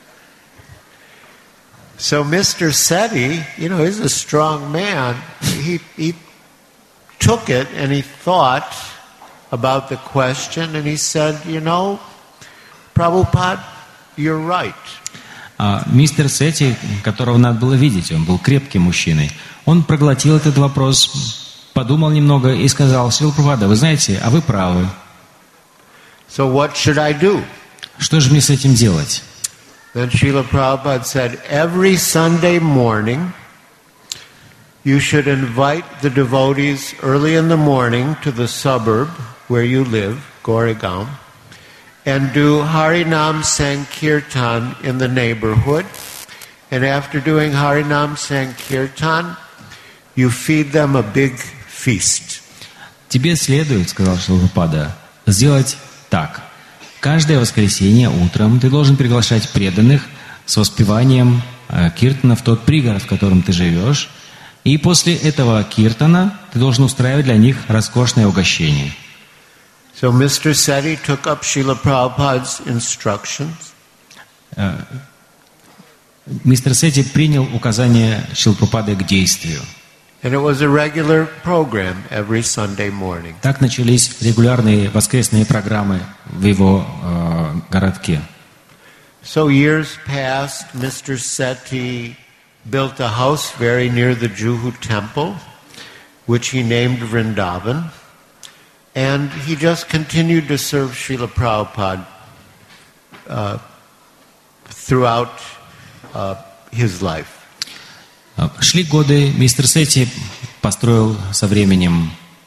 So Mister Sethi, you know, he's a strong man. He, he took it and he thought about the question and he said, you know, Prabhupada, you're right. А мистер Сети, которого надо было видеть, он был крепким мужчиной, он проглотил этот вопрос, подумал немного и сказал: Шрила Прабхупада, вы знаете, а вы правы. So what should I do? Что же мне с этим делать? Then Srila Prabhupada said, every Sunday morning, you should invite the devotees early in the morning to the suburb where you live, Goregaon, and do Harinam Sankirtan in the neighborhood. And after doing Harinam Sankirtan, you feed them a big feast. Тебе следует, сказал Шрила Прабхупада, сделать так. Каждое воскресенье утром ты должен приглашать преданных с воспеванием э, киртана в тот пригород, в котором ты живешь. И после этого киртана ты должен устраивать для них роскошное угощение. So Mister Sethi took up Srila Prabhupada's instructions. Э, мистер Сети принял указания Шрилы Прабхупады к действию. And it was a regular program every Sunday morning. Так начались регулярные воскресные программы в его э, городке. So years passed, Mister Sethi built a house very near the Juhu temple, which he named Vrindavan, and he just continued to serve Srila Prabhupada uh, throughout uh, his life. Шли годы, мистер Сети построил со временем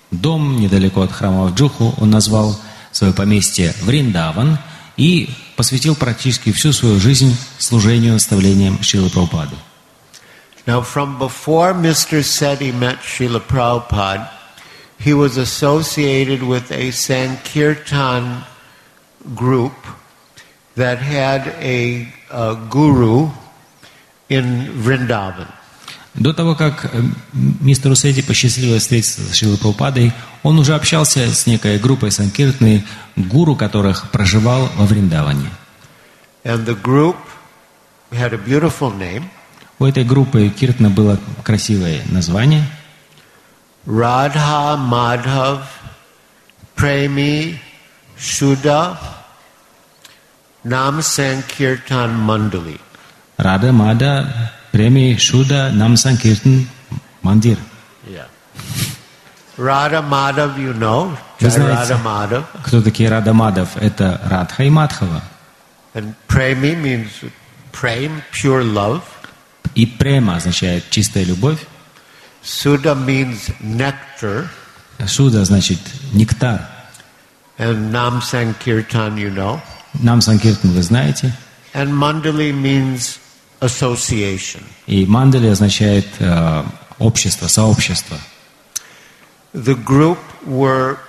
дом недалеко от храма в Джуху, он назвал свое поместье Вриндаван и посвятил практически всю свою жизнь служению, наставлениям Шрилы Прабхупады. Now, from before Mister Sethi met Srila Prabhupada, he was associated with a Sankirtan group that had a, a guru in Vrindavan. До того, как мистеру Сети посчастливилось встретиться с Шрилой Прабхупадой, он уже общался с некой группой санкиртны, гуру которых проживал во Вриндаване. And the group had a beautiful name. У этой группы киртна было красивое название. Radha Madhav Premi Shuddha Nam Sankirtan Mandali. Рада Мада Преми Шуда Нам Санкиртан Мандир. Yeah. Radha Madhav, you know. Вы знаете, Radha Madhav. кто такие Рада Мадав? Это Радха и Мадхава. And Premi means prem, pure love. И према означает чистая любовь. Sudha means nectar. Шуда значит нектар. And Nam Sankirtan, you know. Нам Санкиртан вы знаете. And Mandali means association. И мандали означает э, общество, сообщество. The group were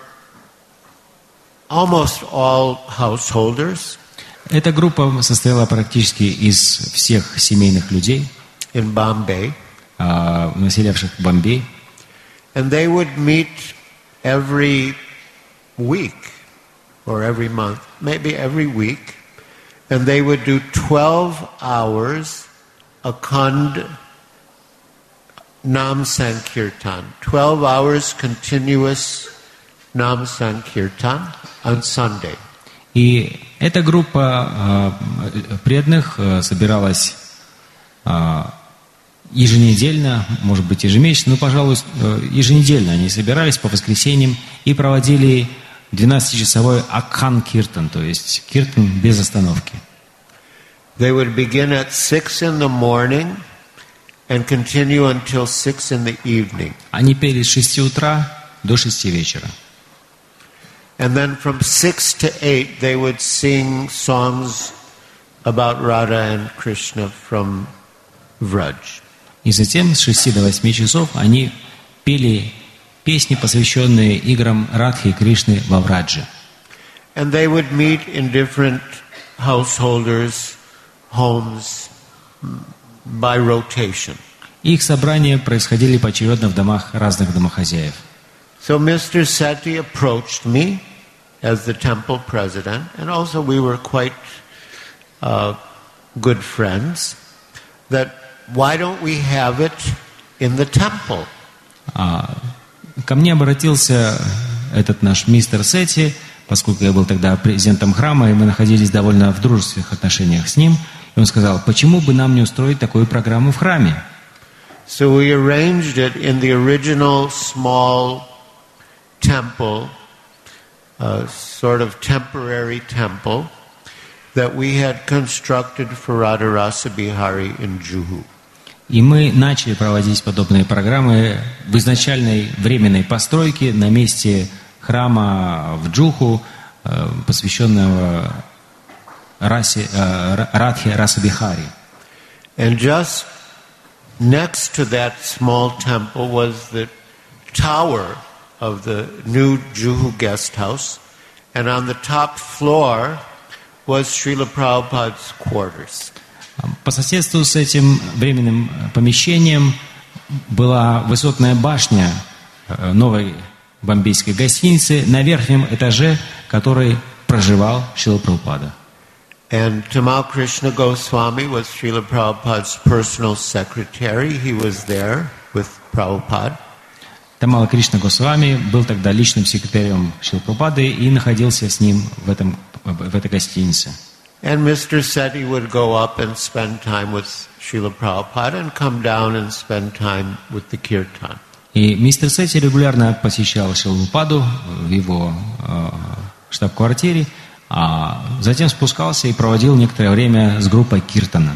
almost all householders. Эта группа состояла практически из всех семейных людей, In Bombay. э, населявших Бомбей. And they would meet every week or every month, maybe every week, and they would do twelve hours Akhand Nam Sankirtan, twelve hours continuous Nam Sankirtan on Sunday. И эта группа э, преданных э, собиралась э, еженедельно, может быть ежемесячно, но, пожалуй, э, еженедельно они собирались по воскресеньям и проводили двенадцатичасовой Акхан Киртан, то есть киртан без остановки. They would begin at six in the morning and continue until six in the evening. Они пели с шести утра до шести вечера. And then from six to eight they would sing songs about Radha and Krishna from Vraj. И затем с шести до восьми часов они пели песни, посвященные играм Радхи и Кришны во Врадже. And they would meet in different householders' homes by rotation. Их собрания происходили поочередно в домах разных домохозяев. So Mister Sethi approached me as the temple president, and also we were quite uh, good friends, that why don't we have it in the temple? А, ко мне обратился этот наш мистер Сети, поскольку я был тогда президентом храма, и мы находились довольно в дружественных отношениях с ним, и он сказал, почему бы нам не устроить такую программу в храме? So we arranged it in the original small temple, a sort of temporary temple that we had constructed for Radharasa Bihari in Juhu. И мы начали проводить подобные программы в изначальной временной постройке на месте храма в Джуху, посвященного расе, Радхе Раса Бихари. And just next to that small temple was the tower of the new Juhu guest house, and on the top floor was Srila Prabhupada's quarters. По соседству с этим временным помещением была высотная башня новой бомбейской гостиницы на верхнем этаже, которой проживал Шрила Прабхупада. And Tamal Krishna Goswami was Srila Prabhupada's personal secretary. He was there with Prabhupada. Тамала Кришна Госвами был тогда личным секретарем Шрилы Прабхупады и находился с ним в, этом, в этой гостинице. And Mister Sethi would go up and spend time with Srila Prabhupada and come down and spend time with the kirtan. И мистер Сети регулярно посещал Шрилу Прабхупаду в его э, штаб-квартире, а затем спускался и проводил некоторое время с группой киртана.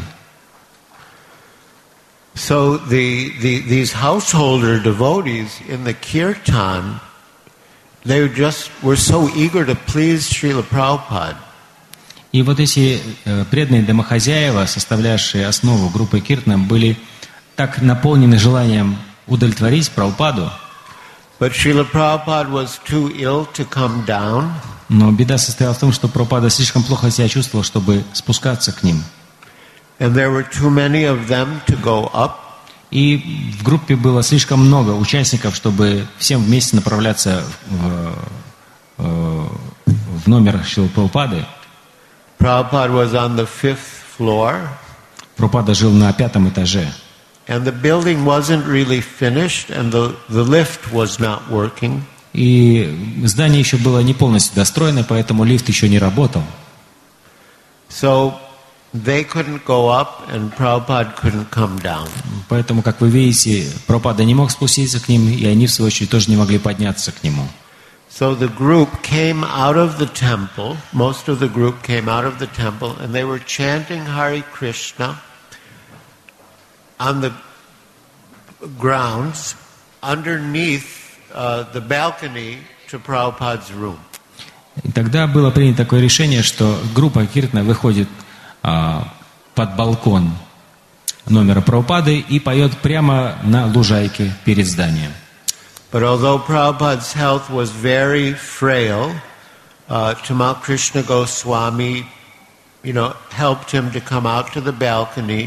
So the, the, these householder devotees in the kirtan they just were so eager to please Srila Prabhupada. И вот эти э, преданные домохозяева, составлявшие основу группы Киртана, были так наполнены желанием удовлетворить Прабхупаду. But Srila Prabhupada was too ill to come down. Но беда состояла в том, что Прабхупада слишком плохо себя чувствовал, чтобы спускаться к ним. And there were too many of them to go up. И в группе было слишком много участников, чтобы всем вместе направляться в, в, в номер Шрилы Прабхупады. Prabhupada was on the fifth floor. Прабхупада жил на пятом этаже. And the building wasn't really finished, and the, the lift was not working. И здание еще было не полностью достроено, поэтому лифт еще не работал. So they couldn't go up, and Prabhupada couldn't come down. Поэтому, как вы видите, Прабхупада не мог спуститься к ним, и они, в свою очередь, тоже не могли подняться к нему. So the group came out of the temple, most of the group came out of the temple, and they were chanting Hare Krishna on the grounds underneath uh, the balcony to Prabhupada's room. И тогда было принято такое решение, что группа Киртана выходит а, под балкон номера Прабхупады и поет прямо на лужайке перед зданием. But although Prabhupada's health was very frail, uh, Tamal Krishna Goswami, you know, helped him to come out to the balcony,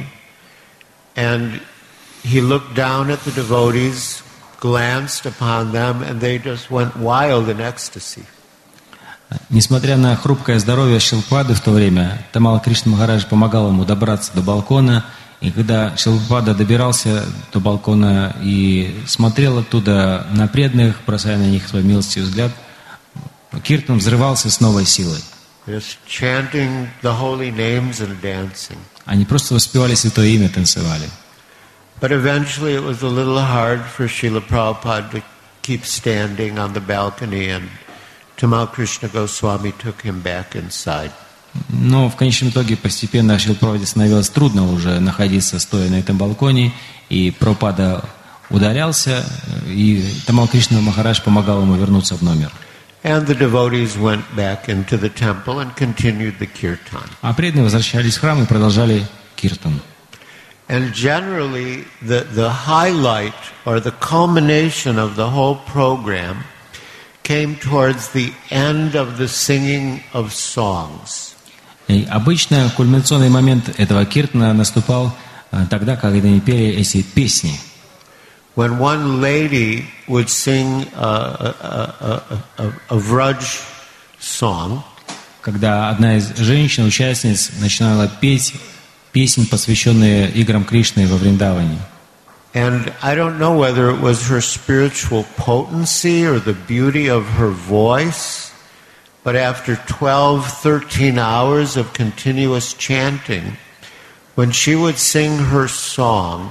and he looked down at the devotees, glanced upon them, and they just went wild in ecstasy. Несмотря на хрупкое здоровье Шрилпады в то время, Тамала Кришна Махарадж помогал ему добраться до балкона, и когда Шрилпада добирался до балкона и смотрел оттуда на преданных, бросая на них свой милостивый взгляд, Киртан взрывался с новой силой. Just chanting the holy names and dancing. Они просто воспевали святое имя, танцевали. But eventually it was a little hard for Srila Prabhupada to keep standing on the balcony, and Tamal Krishna Goswami took him back inside. Но в конечном итоге постепенно Шриле Прабхупаде становилось трудно уже находиться стоя на этом балконе, и Прабхупада удалялся, и Тамал Кришна Махарадж помогал ему вернуться в номер. And the devotees went back into the temple and continued the kirtan. А преданные возвращались в храм и продолжали киртан. And generally the, the highlight or the culmination of the whole program came towards the end of the singing of songs. И обычно кульминационный момент этого киртана наступал тогда, когда они пели эти песни. When one lady would sing a, a, a, a, a Vraj song, когда одна из женщин-участниц начинала петь песни, посвященные играм Кришны во Вриндаване. and I don't know whether it was her spiritual potency or the beauty of her voice, but after twelve, thirteen hours of continuous chanting, when she would sing her song,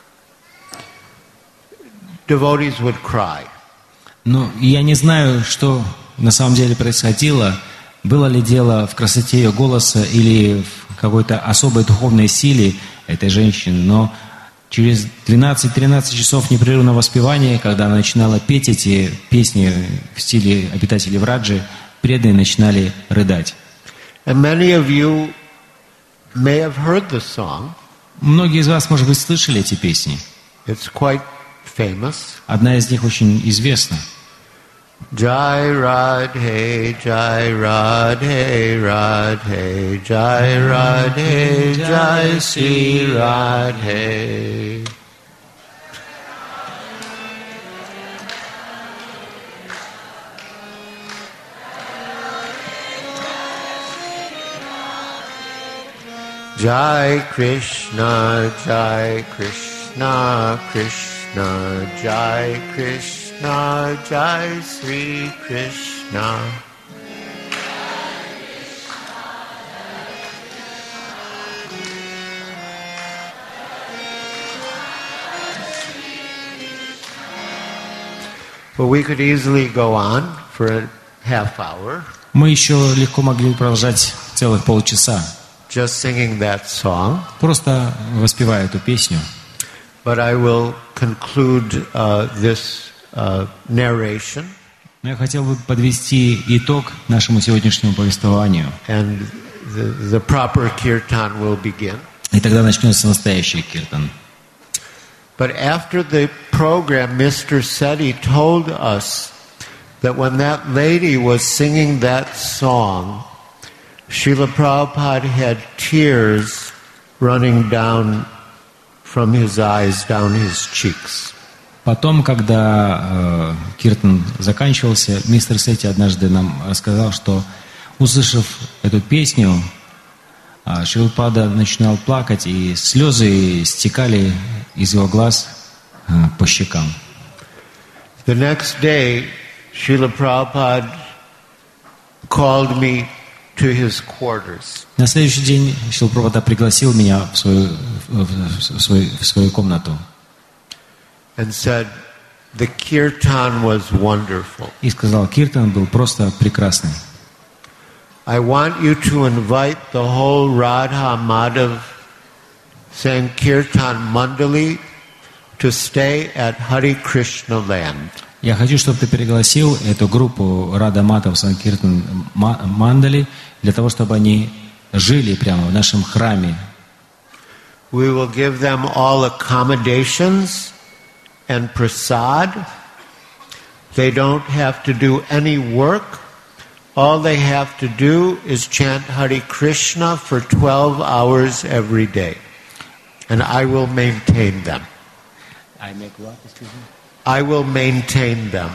devotees would cry. Ну, я не знаю, что на самом деле происходило. Было ли дело в красоте ее голоса или в какой-то особой духовной силе этой женщины, но через двенадцать-тринадцать часов непрерывного воспевания, когда она начинала петь эти песни в стиле обитателей Враджи, преданные начинали рыдать. And many of you may have heard the song. Многие из вас, может быть, слышали эти песни. It's quite famous. Одна из них очень известна. Jai Radhe, Jai Radhe, Radhe, Jai Radhe, Jai Sri Radhe. Jai Krishna, Jai Krishna, Krishna, Jai Krishna. Krishna, Jai Sri Krishna. But we could easily go on for a half hour. Мы еще легко могли продолжать целых полчаса. Just singing that song. Просто воспевая эту песню. But I will conclude uh, this Uh, narration. Но я хотел бы подвести итог нашему сегодняшнему повествованию. And the, the proper kirtan will begin. И тогда начнется настоящий киртан. But after the program, Mister Sethi told us that when that lady was singing that song, Srila Prabhupada had tears running down from his eyes, down his cheeks. Потом, когда э, киртан заканчивался, мистер Сетти однажды нам рассказал, что, услышав эту песню, э, Шрилпада начинал плакать, и слезы стекали из его глаз э, по щекам. The next day, Srila Prabhupada called me to his quarters. На следующий день Шрила Прабхупада пригласил меня в свою, в, свою, в свою комнату. And said, the kirtan was wonderful. И сказал, киртан был просто прекрасный. I want you to invite the whole Radha Madhav Sankirtan Mandali to stay at Hare Krishna land. Я хочу, чтобы ты пригласил эту группу Рада Матав Санкиртан Мандали для того, чтобы они жили прямо в нашем храме. We will give them all accommodations and prasad. They don't have to do any work. All they have to do is chant Hare Krishna for twelve hours every day. And I will maintain them. I make what, excuse me? I will maintain them.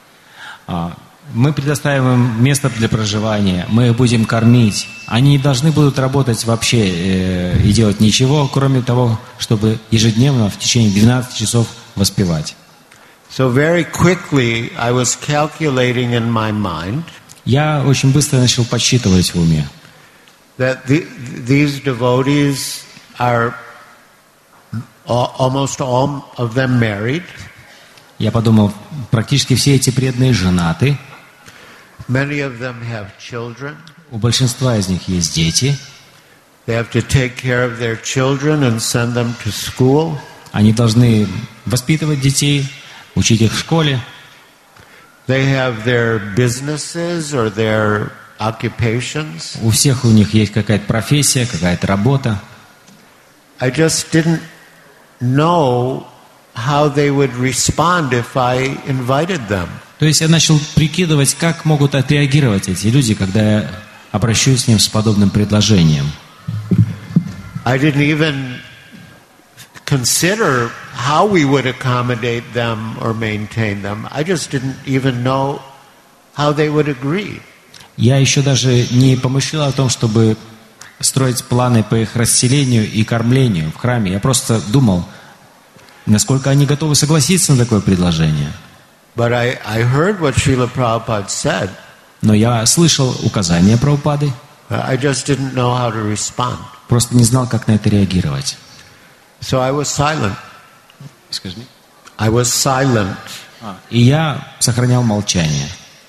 Мы предоставим им место для проживания, мы их будем кормить. Они не должны будут работать вообще э, и делать ничего, кроме того, чтобы ежедневно в течение двенадцати часов воспевать. So very quickly I was calculating in my mind. Я очень быстро начал подсчитывать в уме. That the, these devotees are almost all of them married. Я подумал, практически все эти преданные женаты. Many of them have children. У большинства из них есть дети. They have to take care of their children and send them to school. Они должны воспитывать детей, учить их в школе. They have their businesses or their occupations. У всех у них есть какая-то профессия, какая-то работа. I just didn't know how they would respond if I invited them. То есть я начал прикидывать, как могут отреагировать эти люди, когда я обращусь к ним с подобным предложением. I didn't even consider how we would accommodate them or maintain them. I just didn't even know how they would agree. Я еще даже не помышлял о том, чтобы строить планы по их расселению и кормлению в храме. Я просто думал, насколько они готовы согласиться на такое предложение. But I, I heard what Srila Prabhupada said. Но я слышал указания Прабхупады. I just didn't know how to respond. Просто не знал, как на это реагировать. So I was silent. Excuse me? I was silent. И я сохранял молчание.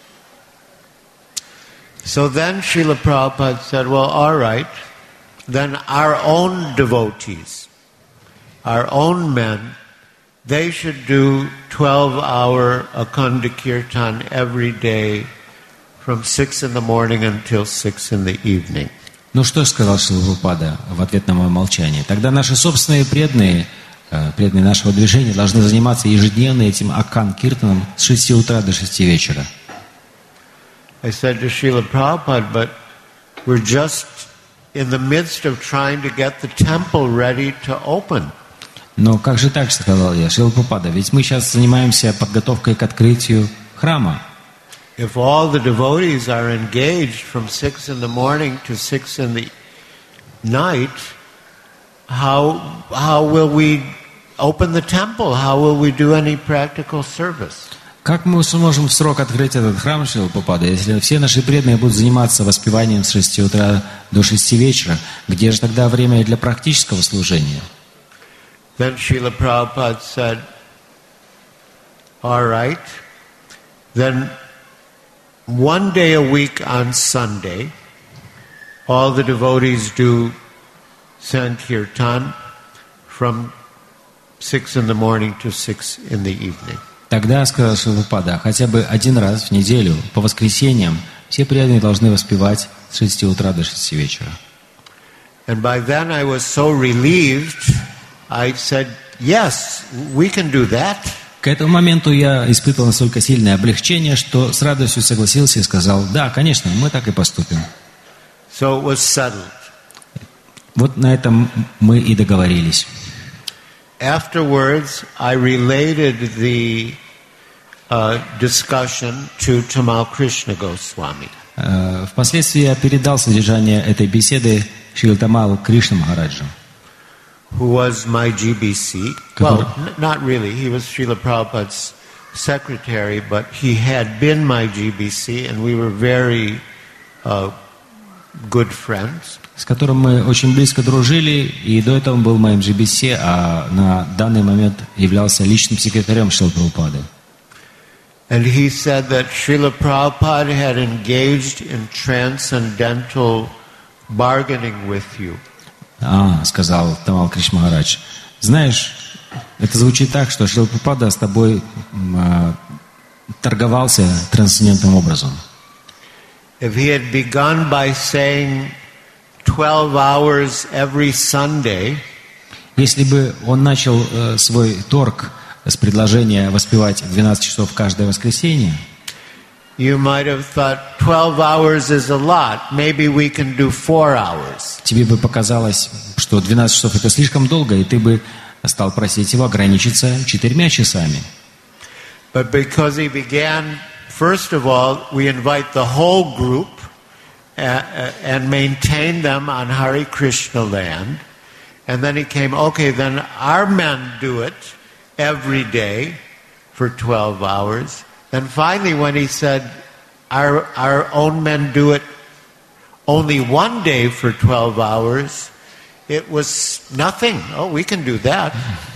So then Srila Prabhupada said, well, all right, then our own devotees, our own men, they should do twelve-hour Akhanda Kirtan every day from six in the morning until six in the evening. Ну что ж, сказал Шрила Прабхупада в ответ на мое молчание. Тогда наши собственные преданные, преданные нашего движения, должны заниматься ежедневно этим Акхан Киртаном с шести утра до шести вечера. I said to Srila Prabhupada, but we're just in the midst of trying to get the temple ready to open. Но как же так, сказал я, Шрила Прабхупада, ведь мы сейчас занимаемся подготовкой к открытию храма. If all the devotees are engaged from six in the morning to six in the night, how how will we open the temple? How will we do any practical service? Как мы сможем в срок открыть этот храм, Шрила Прабхупада, если все наши преданные будут заниматься воспеванием с шести утра до шести вечера? Где же тогда время для практического служения? Then Srila Prabhupada said, all right, then one day a week on Sunday, all the devotees do Sankirtan from six in the morning to six in the evening. Тогда, сказал Шрилапрабхупада, хотя бы один раз в неделю, по воскресеньям, все преданные должны воспевать с шести утра до шести вечера. And by then I was so relieved, I said, yes, we can do that. К этому моменту я испытывал настолько сильное облегчение, что с радостью согласился и сказал, да, конечно, мы так и поступим. So it was settled. Вот на этом мы и договорились. Afterwards, I related the uh, discussion to Tamal Krishna Goswami. Uh, впоследствии я передал содержание этой беседы Шрила Тамалу Кришна Махараджу, who was my G B C. Well, n- not really. He was Srila Prabhupada's secretary, but he had been my G B C, and we were very uh, good friends. с которым мы очень близко дружили, и до этого он был моим джи би си, а на данный момент являлся личным секретарем Шрилы Прабхупады. And he said that Srila Prabhupada had engaged in transcendental bargaining with you. А, сказал Тамал Кришна Махарадж, знаешь, это звучит так, что Шрила Прабхупада с тобой а, торговался трансцендентным образом. If he had begun by saying twelve hours every Sunday, если бы он начал э, свой торг с предложения воспевать двенадцать часов каждое воскресенье, you might have thought twelve hours is a lot. Maybe we can do four hours. тебе бы показалось, что двенадцать часов это слишком долго, и ты бы стал просить его ограничиться четырьмя часами. But because he began, first of all, we invite the whole group uh, and maintain them on Hare Krishna land. And then he came, okay, then our men do it every day for twelve hours. Then finally when he said, our, our own men do it only one day for twelve hours, it was nothing. Oh, we can do that.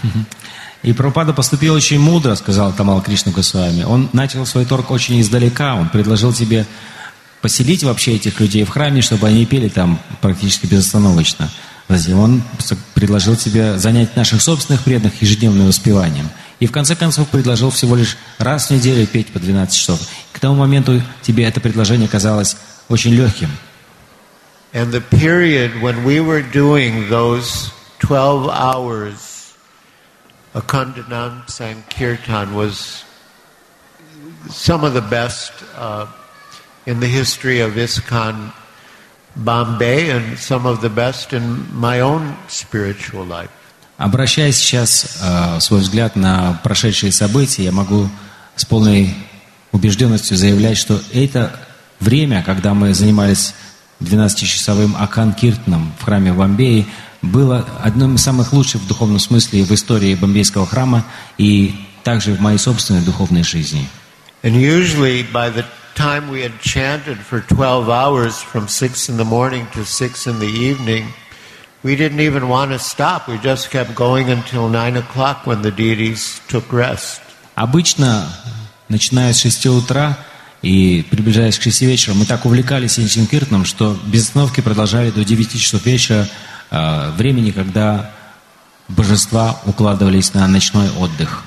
И Прабхупада поступил очень мудро, сказал Тамал Кришна Госвами. Он начал свой торг очень издалека. Он предложил тебе поселить вообще этих людей в храме, чтобы они пели там практически безостановочно. Затем он предложил тебе занять наших собственных преданных ежедневным воспеванием. И в конце концов предложил всего лишь раз в неделю петь по двенадцать часов. К тому моменту тебе это предложение казалось очень легким. And the period when we were doing those twelve hours Akandanam Sankirtan was some of the best uh, in the history of ISKCON Bombay and some of the best in my own spiritual life. Обращая сейчас э, свой взгляд на прошедшие события, я могу с полной убежденностью заявлять, что это время, когда мы занимались двенадцатичасовым Акан-киртаном в храме в Бомбее, было одним из самых лучших в духовном смысле в истории бомбейского храма и также в моей собственной духовной жизни. And usually by the time we had chanted for twelve hours from six in the morning to six in the evening, we didn't even want to stop. We just kept going until nine o'clock when the deities took rest. Обычно, начиная с шести утра и приближаясь к шести вечера, мы так увлекались этим киртаном, что без остановки продолжали до девяти часов вечера, времени, когда божества укладывались на ночной отдых.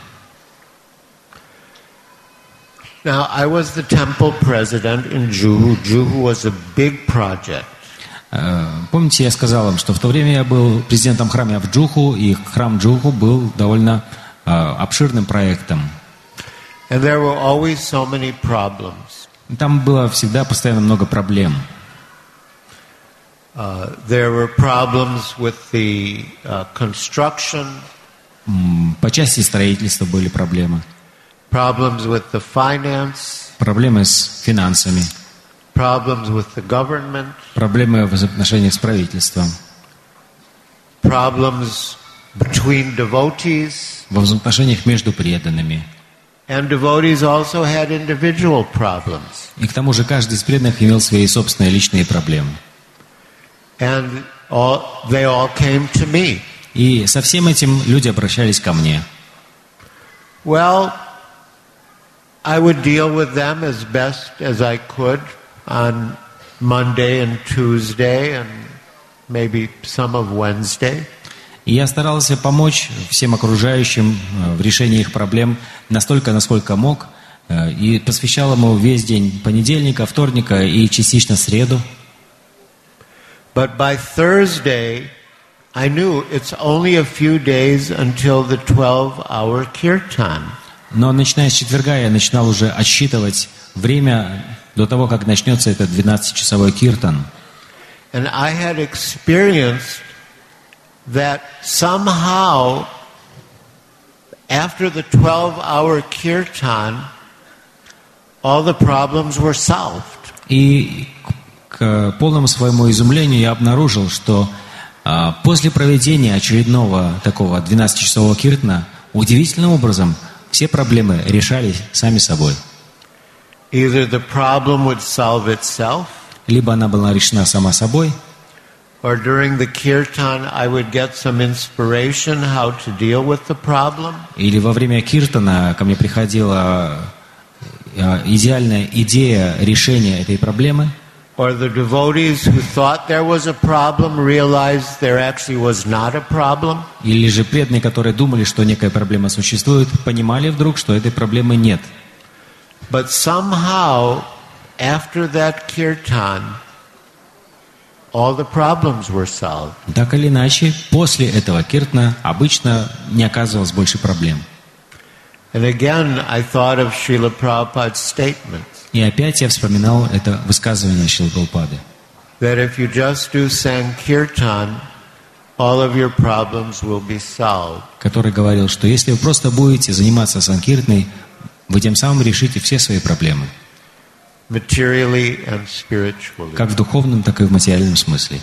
Now, I was the temple president in Juhu. Juhu was a big project. Помните, я сказал вам, что в то время я был президентом храма в Джуху, и храм Джуху был довольно обширным проектом. And there were always so many problems. Там было всегда постоянно много проблем. Uh, there were problems with the uh, construction. По части строительства были проблемы. Problems with the finance. Проблемы с финансами. Problems with the government. Проблемы в отношениях с правительством. Problems between devotees. Во взаимоотношениях между преданными. And devotees also had individual problems. И к тому же каждый из преданных имел свои собственные личные проблемы. And all, they all came to me. И со всем этим люди обращались ко мне. Well, I would deal with them as best as I could on Monday and Tuesday and maybe some of Wednesday. И я старался помочь всем окружающим в решении их проблем настолько, насколько мог, и посвящал ему весь день понедельника, вторника и частично среду. But by Thursday, I knew it's only a few days until the twelve-hour kirtan. Но начиная с четверга я начинал уже отсчитывать время до того, как начнется этот двенадцатичасовой киртан. And I had experienced that somehow after the twelve-hour kirtan, all the problems were solved. И к полному своему изумлению я обнаружил, что а, после проведения очередного такого двенадцатичасового киртана удивительным образом все проблемы решались сами собой. Either the problem would solve itself, либо она была решена сама собой, or during the kirtan I would get some inspiration how to deal with the problem. Или во время киртана ко мне приходила идеальная идея решения этой проблемы. Or the devotees who thought there was a problem realized there actually was not a problem. Или же преданные, которые думали, что некая проблема существует, понимали вдруг, что этой проблемы нет. But somehow after that kirtan, all the problems were solved. Так или иначе, после этого киртана обычно не оказывалось больше проблем. And again, I thought of Srila Prabhupada's statement. И опять я вспоминал это высказывание Шрилы Прабхупады. That if you just do Sankirtan, all of your problems will be solved. Который говорил, что если вы просто будете заниматься санкиртной, вы тем самым решите все свои проблемы. Materially and spiritually. Как в духовном, так и в материальном смысле.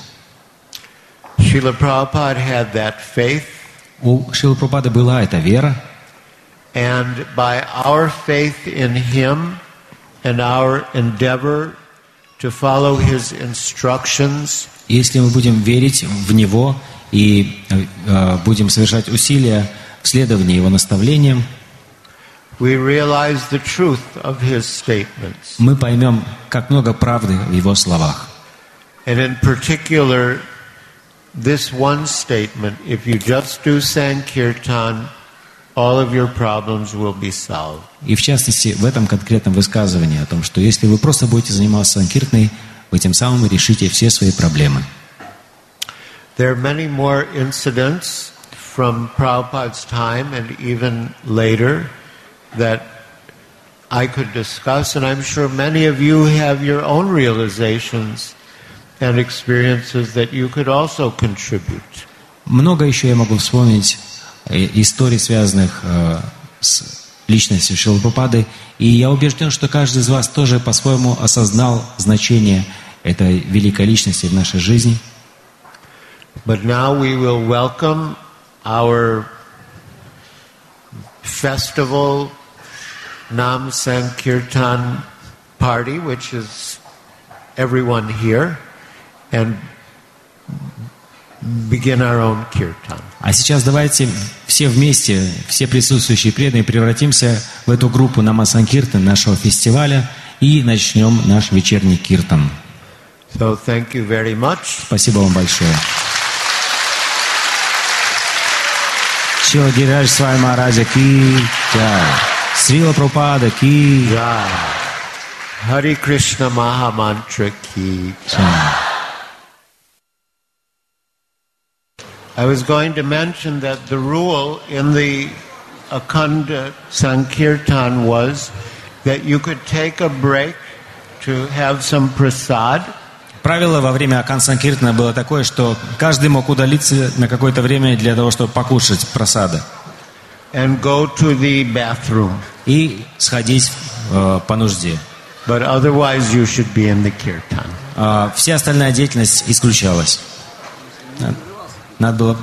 Srila Prabhupada had that faith. У Шрилы Прабхупады была эта вера. And by our faith in him and our endeavor to follow his instructions, если мы будем верить в него и э, будем совершать усилия в следовании его наставлениям, we realize the truth of his statements. Мы поймем, как много правды в его словах. And in particular, this one statement: if you just do Sankirtan, all of your problems will be solved. И в частности, в этом конкретном высказывании о том, что если вы просто будете заниматься санкиртной, вы тем самым решите все свои проблемы. There are many more incidents from Prabhupada's time and even later that I could discuss, and I'm sure many of you have your own realizations and experiences that you could also contribute. Много еще я могу вспомнить историй, связанных э, с личностью Шрилы Прабхупады, и я убежден, что каждый из вас тоже по-своему осознал значение этой великой личности в нашей жизни. But now we will welcome our festival Nam Sankirtan party, which is everyone here, and begin our own kirtan. А сейчас давайте все вместе, все присутствующие преданные, превратимся в эту группу Нама Санкиртан нашего фестиваля и начнем наш вечерний киртан. So thank you very much. Спасибо вам большое. Шрила Гиридхарадж Свами Махараджа ки джай. Шрила Прабхупада ки Jai. Hare Krishna Maha Mantra ki джай. I was going to mention that the rule in the Akhanda Sankirtan was that you could take a break to have some prasad. Правило во время Акханд Санкиртана было такое, что каждый мог удалиться на какое-то время для того, чтобы покушать прасада. And go to the bathroom. И сходить э, по нужде. But otherwise you should be in the kirtan. А вся остальная деятельность исключалась. Надо было...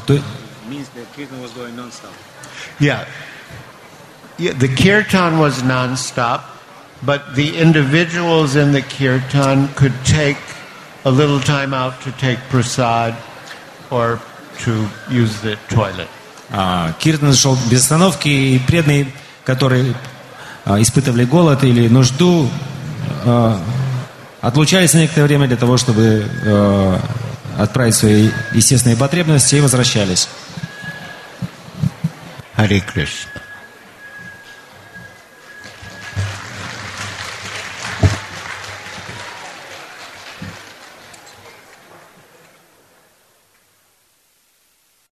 Yeah. Yeah, the kirtan was non-stop, but the individuals in the kirtan could take a little time out to take prasad or to use the toilet. А, киртан шел без остановки, и преданные, которые а, испытывали голод или нужду, а, отлучались на некоторое время для того, чтобы а, отправить свои естественные потребности и возвращались. Hare Krishna.